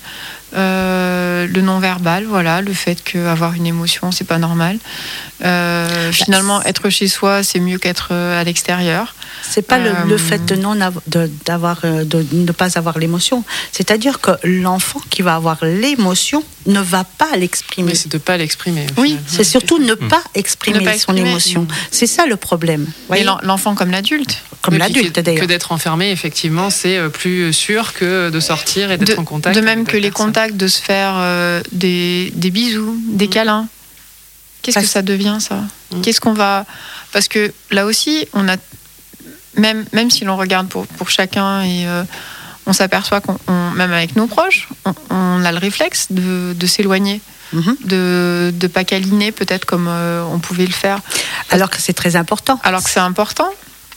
[SPEAKER 3] euh, le non-verbal, voilà, le fait qu'avoir une émotion, c'est pas normal. Euh, finalement, être chez soi, c'est mieux qu'être à l'extérieur.
[SPEAKER 5] C'est pas
[SPEAKER 3] Euh,
[SPEAKER 5] le, le fait de, non av- de, d'avoir, de ne pas avoir l'émotion. C'est-à-dire que l'enfant qui va avoir l'émotion ne va pas l'exprimer.
[SPEAKER 2] Mais c'est de pas l'exprimer. au
[SPEAKER 5] Oui,
[SPEAKER 2] final.
[SPEAKER 5] c'est surtout ne pas exprimer,
[SPEAKER 3] Ne pas
[SPEAKER 5] son
[SPEAKER 3] exprimer.
[SPEAKER 5] émotion. C'est ça le problème.
[SPEAKER 3] Mais
[SPEAKER 5] Voyez,
[SPEAKER 3] l'en- l'enfant comme l'adulte.
[SPEAKER 5] comme
[SPEAKER 2] Oui, puis
[SPEAKER 5] l'adulte
[SPEAKER 2] que-
[SPEAKER 5] d'ailleurs.
[SPEAKER 2] Que d'être enfermé, effectivement, c'est euh, plus sûr que de sortir et d'être
[SPEAKER 3] De,
[SPEAKER 2] en contact.
[SPEAKER 3] de même
[SPEAKER 2] avec
[SPEAKER 3] que les
[SPEAKER 2] d'autres personnes.
[SPEAKER 3] contacts, de se faire euh, des, des bisous, des
[SPEAKER 2] Mm.
[SPEAKER 3] câlins. Qu'est-ce
[SPEAKER 5] Parce-
[SPEAKER 3] que ça devient, ça
[SPEAKER 2] Mm.
[SPEAKER 3] Qu'est-ce qu'on va... Parce que là aussi, on a... Même, même si l'on regarde pour, pour chacun et euh, on s'aperçoit qu'on, on- même avec nos proches, on, on a le réflexe de, de s'éloigner,
[SPEAKER 5] Mhm.
[SPEAKER 3] de ne pas câliner peut-être comme euh, on pouvait le faire.
[SPEAKER 5] Alors que c'est très important.
[SPEAKER 3] Alors que c'est important.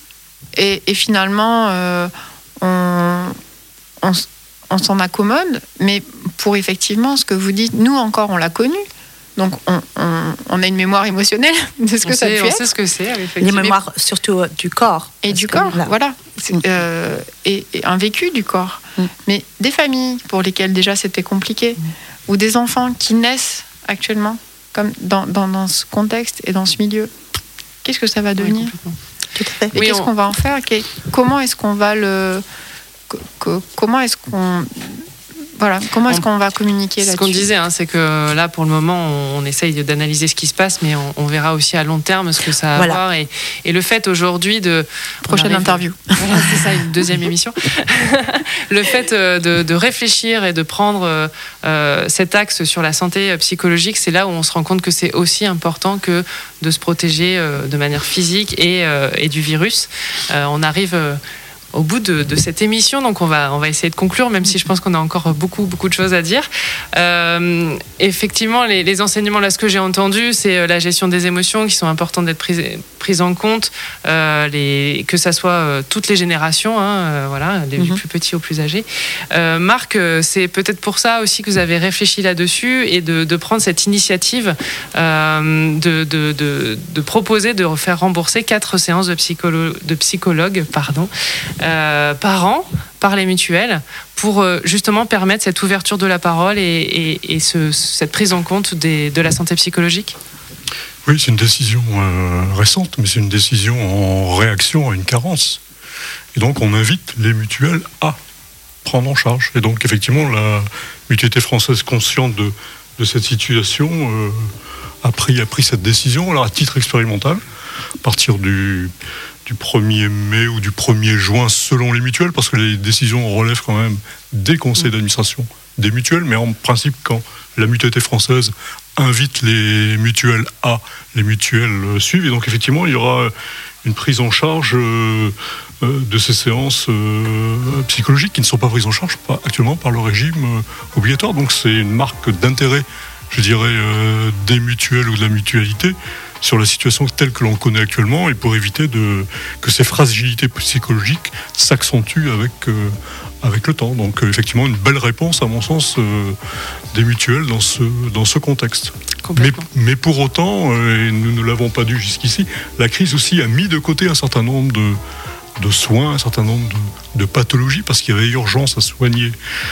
[SPEAKER 3] Et, et finalement, euh, on, on, s- on s'en accommode, mais pour effectivement ce que vous dites, nous encore, on l'a connu. Donc, on, on, on a une mémoire émotionnelle de ce que
[SPEAKER 2] on
[SPEAKER 3] ça
[SPEAKER 2] sait,
[SPEAKER 3] peut
[SPEAKER 2] on
[SPEAKER 3] être.
[SPEAKER 2] sait ce que c'est.
[SPEAKER 5] Les
[SPEAKER 2] effectivement.
[SPEAKER 5] mémoires surtout euh, du corps.
[SPEAKER 3] Et
[SPEAKER 5] Parce
[SPEAKER 3] du
[SPEAKER 5] que
[SPEAKER 3] corps,
[SPEAKER 5] là-
[SPEAKER 3] voilà. C'est,
[SPEAKER 5] Mm.
[SPEAKER 3] euh, et, et un vécu du corps.
[SPEAKER 5] Mm.
[SPEAKER 3] Mais des familles pour lesquelles déjà c'était compliqué, ou des enfants qui naissent actuellement, comme dans, dans, dans ce contexte et dans ce milieu, qu'est-ce que ça va
[SPEAKER 2] Oui,
[SPEAKER 3] devenir ?
[SPEAKER 2] complètement.
[SPEAKER 5] Tout à fait.
[SPEAKER 3] Et
[SPEAKER 2] Oui,
[SPEAKER 3] qu'est-ce
[SPEAKER 2] on-
[SPEAKER 3] qu'on va en faire ? Qu'est- Comment est-ce qu'on va le... co- co- Comment est-ce qu'on... Voilà, comment est-ce
[SPEAKER 2] On-
[SPEAKER 3] qu'on va communiquer
[SPEAKER 2] Ce
[SPEAKER 3] là-dessus ?
[SPEAKER 2] qu'on disait, hein, c'est que là, pour le moment, on, on essaye d'analyser ce qui se passe, mais on, on verra aussi à long terme ce que ça va
[SPEAKER 5] Voilà.
[SPEAKER 2] avoir. Et, et le fait aujourd'hui de...
[SPEAKER 3] Prochaine
[SPEAKER 2] on arrive-
[SPEAKER 3] interview.
[SPEAKER 2] Voilà, c'est ça, une deuxième émission. Le fait euh, de, de réfléchir et de prendre euh, euh, cet axe sur la santé psychologique, c'est là où on se rend compte que c'est aussi important que de se protéger euh, de manière physique et, euh, et du virus. Euh, on arrive... euh, au bout de, de cette émission, donc on va, on va essayer de conclure, même si je pense qu'on a encore beaucoup, beaucoup de choses à dire. Euh, effectivement, les, les enseignements, là, ce que j'ai entendu, c'est la gestion des émotions qui sont importantes d'être prises, prises en compte, euh, les, que ça soit euh, toutes les générations, hein, euh, voilà, des
[SPEAKER 5] Mhm.
[SPEAKER 2] plus petits aux plus âgés. Euh, Marc, euh, c'est peut-être pour ça aussi que vous avez réfléchi là-dessus et de, de prendre cette initiative euh, de, de, de, de proposer de faire rembourser quatre séances de, psycholo- de psychologue, pardon, Euh, par an par les mutuelles pour euh, justement permettre cette ouverture de la parole et, et, et ce, cette prise en compte des, de la santé psychologique.
[SPEAKER 4] Oui, c'est une décision euh, récente, mais c'est une décision en réaction à une carence. Et donc, on invite les mutuelles à prendre en charge. Et donc, effectivement, la mutualité française, consciente de, de cette situation, euh, a, pris, a pris cette décision, alors à titre expérimental. à partir du, du premier mai ou du premier juin selon les mutuelles, parce que les décisions relèvent quand même des conseils d'administration des mutuelles, mais en principe, quand la mutualité française invite les mutuelles à, les mutuelles suivent, et donc effectivement, il y aura une prise en charge euh, euh, de ces séances euh, psychologiques qui ne sont pas prises en charge pas, actuellement par le régime euh, obligatoire. Donc c'est une marque d'intérêt, je dirais, euh, des mutuelles ou de la mutualité sur la situation telle que l'on connaît actuellement, et pour éviter de, que ces fragilités psychologiques s'accentuent avec, euh, avec le temps. Donc euh, effectivement, une belle réponse, à mon sens, euh, des mutuelles dans ce, dans ce contexte. Mais, mais pour autant, euh, et nous ne l'avons pas dit jusqu'ici, la crise aussi a mis de côté un certain nombre de, de soins, un certain nombre de, de pathologies, parce qu'il y avait urgence à soigner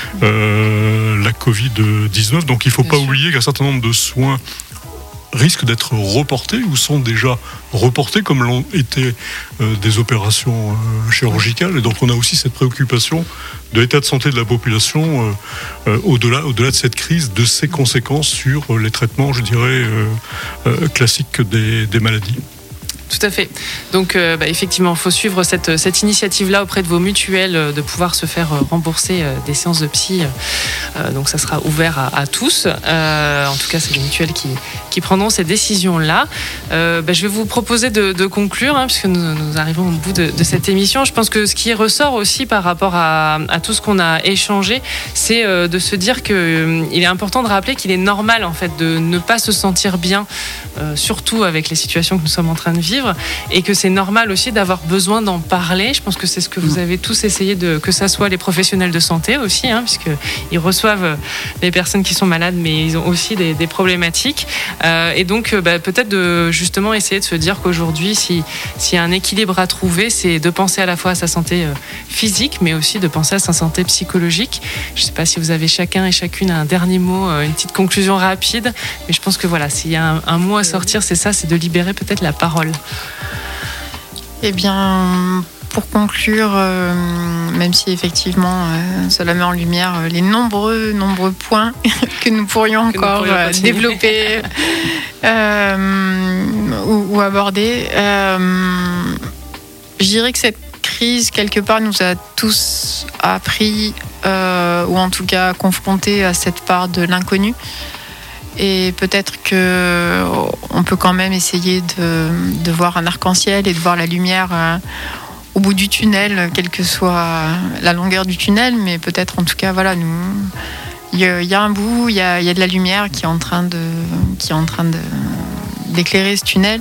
[SPEAKER 4] euh, la covid dix-neuf. Donc il ne faut Bien pas sûr. oublier qu'un certain nombre de soins risquent d'être reportés ou sont déjà reportés, comme l'ont été euh, des opérations euh, chirurgicales. Et donc on a aussi cette préoccupation de l'état de santé de la population euh, euh, au-delà, au-delà de cette crise, de ses conséquences sur euh, les traitements, je dirais, euh, euh, classiques des, des maladies.
[SPEAKER 2] Tout à fait. Donc, euh, bah, effectivement, il faut suivre cette, cette initiative-là auprès de vos mutuelles, euh, de pouvoir se faire euh, rembourser euh, des séances de psy. Euh, donc, ça sera ouvert à, à tous. Euh, en tout cas, c'est les mutuelles qui, qui prendront ces décisions-là. Euh, bah, je vais vous proposer de, de conclure, hein, puisque nous, nous arrivons au bout de, de cette émission. Je pense que ce qui ressort aussi par rapport à, à tout ce qu'on a échangé, c'est euh, de se dire qu'il euh, est important de rappeler qu'il est normal, en fait, de ne pas se sentir bien, euh, surtout avec les situations que nous sommes en train de vivre. Et que c'est normal aussi d'avoir besoin d'en parler. Je pense que c'est ce que vous avez tous essayé de, que ça soit les professionnels de santé aussi, hein, puisqu'ils reçoivent les personnes qui sont malades, mais ils ont aussi des, des problématiques. Euh, et donc, bah, peut-être de justement essayer de se dire qu'aujourd'hui, si, s'il y a un équilibre à trouver, c'est de penser à la fois à sa santé physique, mais aussi de penser à sa santé psychologique. Je ne sais pas si vous avez chacun et chacune un dernier mot, une petite conclusion rapide, mais je pense que voilà, s'il y a un, un mot à sortir, c'est ça, c'est de libérer peut-être la parole.
[SPEAKER 3] Eh bien, pour conclure, euh, même si effectivement euh, cela met en lumière euh, les nombreux, nombreux points que nous pourrions que encore nous pourrions euh, développer euh, ou, ou aborder, euh, je dirais que cette crise, quelque part, nous a tous appris, euh, ou en tout cas confrontés à cette part de l'inconnu. Et peut-être qu'on peut quand même essayer de, de voir un arc-en-ciel et de voir la lumière euh, au bout du tunnel, quelle que soit la longueur du tunnel. Mais peut-être, en tout cas, voilà, nous, il y, y a un bout, il y a, y a de la lumière qui est en train de, qui est en train de, d'éclairer ce tunnel.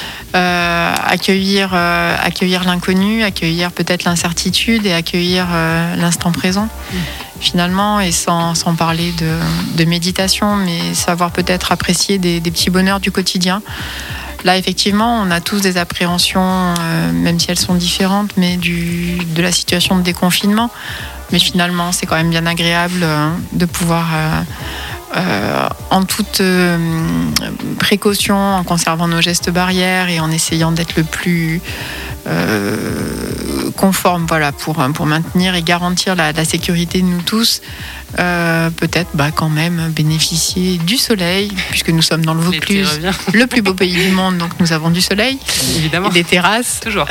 [SPEAKER 3] Euh, accueillir, euh, accueillir l'inconnu, accueillir peut-être l'incertitude et accueillir euh, l'instant présent. Mmh. Finalement, et sans, sans parler de, de méditation, mais savoir peut-être apprécier des, des petits bonheurs du quotidien. Là, effectivement, on a tous des appréhensions, euh, même si elles sont différentes, mais du, de la situation de déconfinement. Mais finalement, c'est quand même bien agréable euh, de pouvoir, euh, euh, en toute euh, précaution, en conservant nos gestes barrières et en essayant d'être le plus euh, conforme, voilà, pour, pour maintenir et garantir la, la sécurité de nous tous, euh, peut-être bah, quand même bénéficier du soleil, puisque nous sommes dans le Vaucluse, le plus beau pays du monde, donc nous avons du soleil, évidemment, et des terrasses,
[SPEAKER 2] toujours.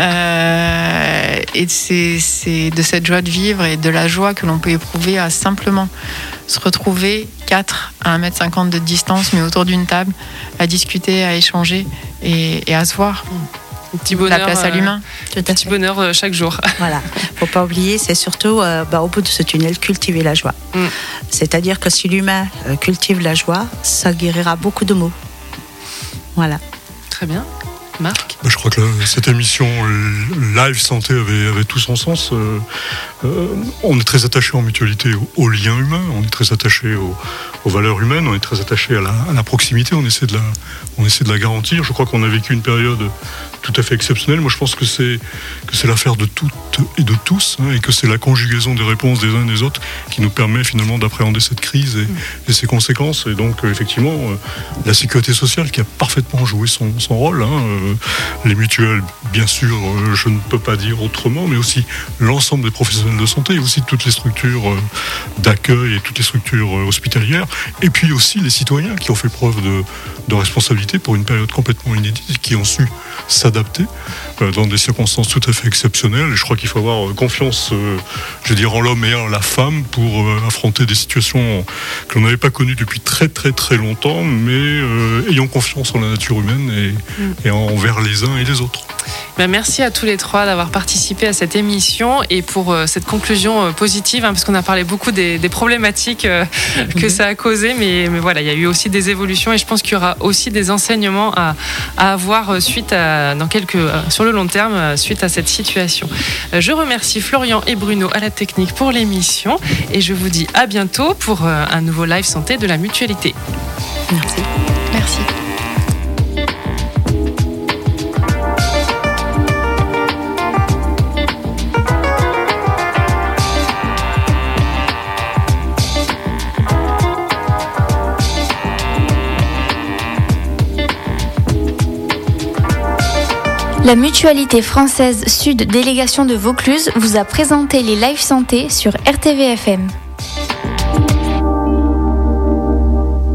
[SPEAKER 3] Euh, et c'est, c'est de cette joie de vivre et de la joie que l'on peut éprouver à simplement se retrouver quatre à un mètre cinquante de distance, mais autour d'une table, à discuter, à échanger et, et à se voir.
[SPEAKER 2] Un petit bonheur,
[SPEAKER 3] la place à l'humain.
[SPEAKER 2] Un petit fait. bonheur euh, chaque jour.
[SPEAKER 5] Voilà. Faut pas oublier, c'est surtout euh, bah, au bout de ce tunnel, cultiver la joie. Mm. C'est-à-dire que si l'humain euh, cultive la joie, ça guérira beaucoup de maux. Voilà.
[SPEAKER 2] Très bien. Marc ?
[SPEAKER 4] Je crois que la, cette émission Live Santé avait, avait tout son sens. Euh, euh, on est très attaché en mutualité au, au lien humain, on est très attaché au, aux valeurs humaines, on est très attaché à la, à la proximité, on essaie, de la, on essaie de la garantir. Je crois qu'on a vécu une période tout à fait exceptionnelle. Moi, je pense que c'est, que c'est l'affaire de toutes et de tous, hein, et que c'est la conjugaison des réponses des uns et des autres qui nous permet finalement d'appréhender cette crise et, mmh. et ses conséquences. Et donc, euh, effectivement, euh, la sécurité sociale qui a parfaitement joué son, son rôle, hein, euh, les mutuelles, bien sûr, euh, je ne peux pas dire autrement, mais aussi l'ensemble des professionnels de santé, et aussi toutes les structures euh, d'accueil et toutes les structures euh, hospitalières, et puis aussi les citoyens qui ont fait preuve de, de responsabilité pour une période complètement inédite, qui ont su s'adapter adapté euh, dans des circonstances tout à fait exceptionnelles. Et je crois qu'il faut avoir confiance, euh, je veux dire, en l'homme et en la femme pour euh, affronter des situations que l'on n'avait pas connues depuis très très très longtemps, mais euh, ayons confiance en la nature humaine et, mm. et envers les uns et les autres.
[SPEAKER 2] Ben merci à tous les trois d'avoir participé à cette émission et pour euh, cette conclusion euh, positive, hein, parce qu'on a parlé beaucoup des, des problématiques euh, que mmh. ça a causé, mais, mais voilà, il y a eu aussi des évolutions et je pense qu'il y aura aussi des enseignements à, à avoir suite à, dans quelques, euh, sur le long terme euh, suite à cette situation. Euh, je remercie Florian et Bruno à la technique pour l'émission et je vous dis à bientôt pour euh, un nouveau live santé de la Mutualité.
[SPEAKER 3] Merci. Merci.
[SPEAKER 1] La Mutualité française Sud, délégation de Vaucluse, vous a présenté les Live Santé sur R T V F M.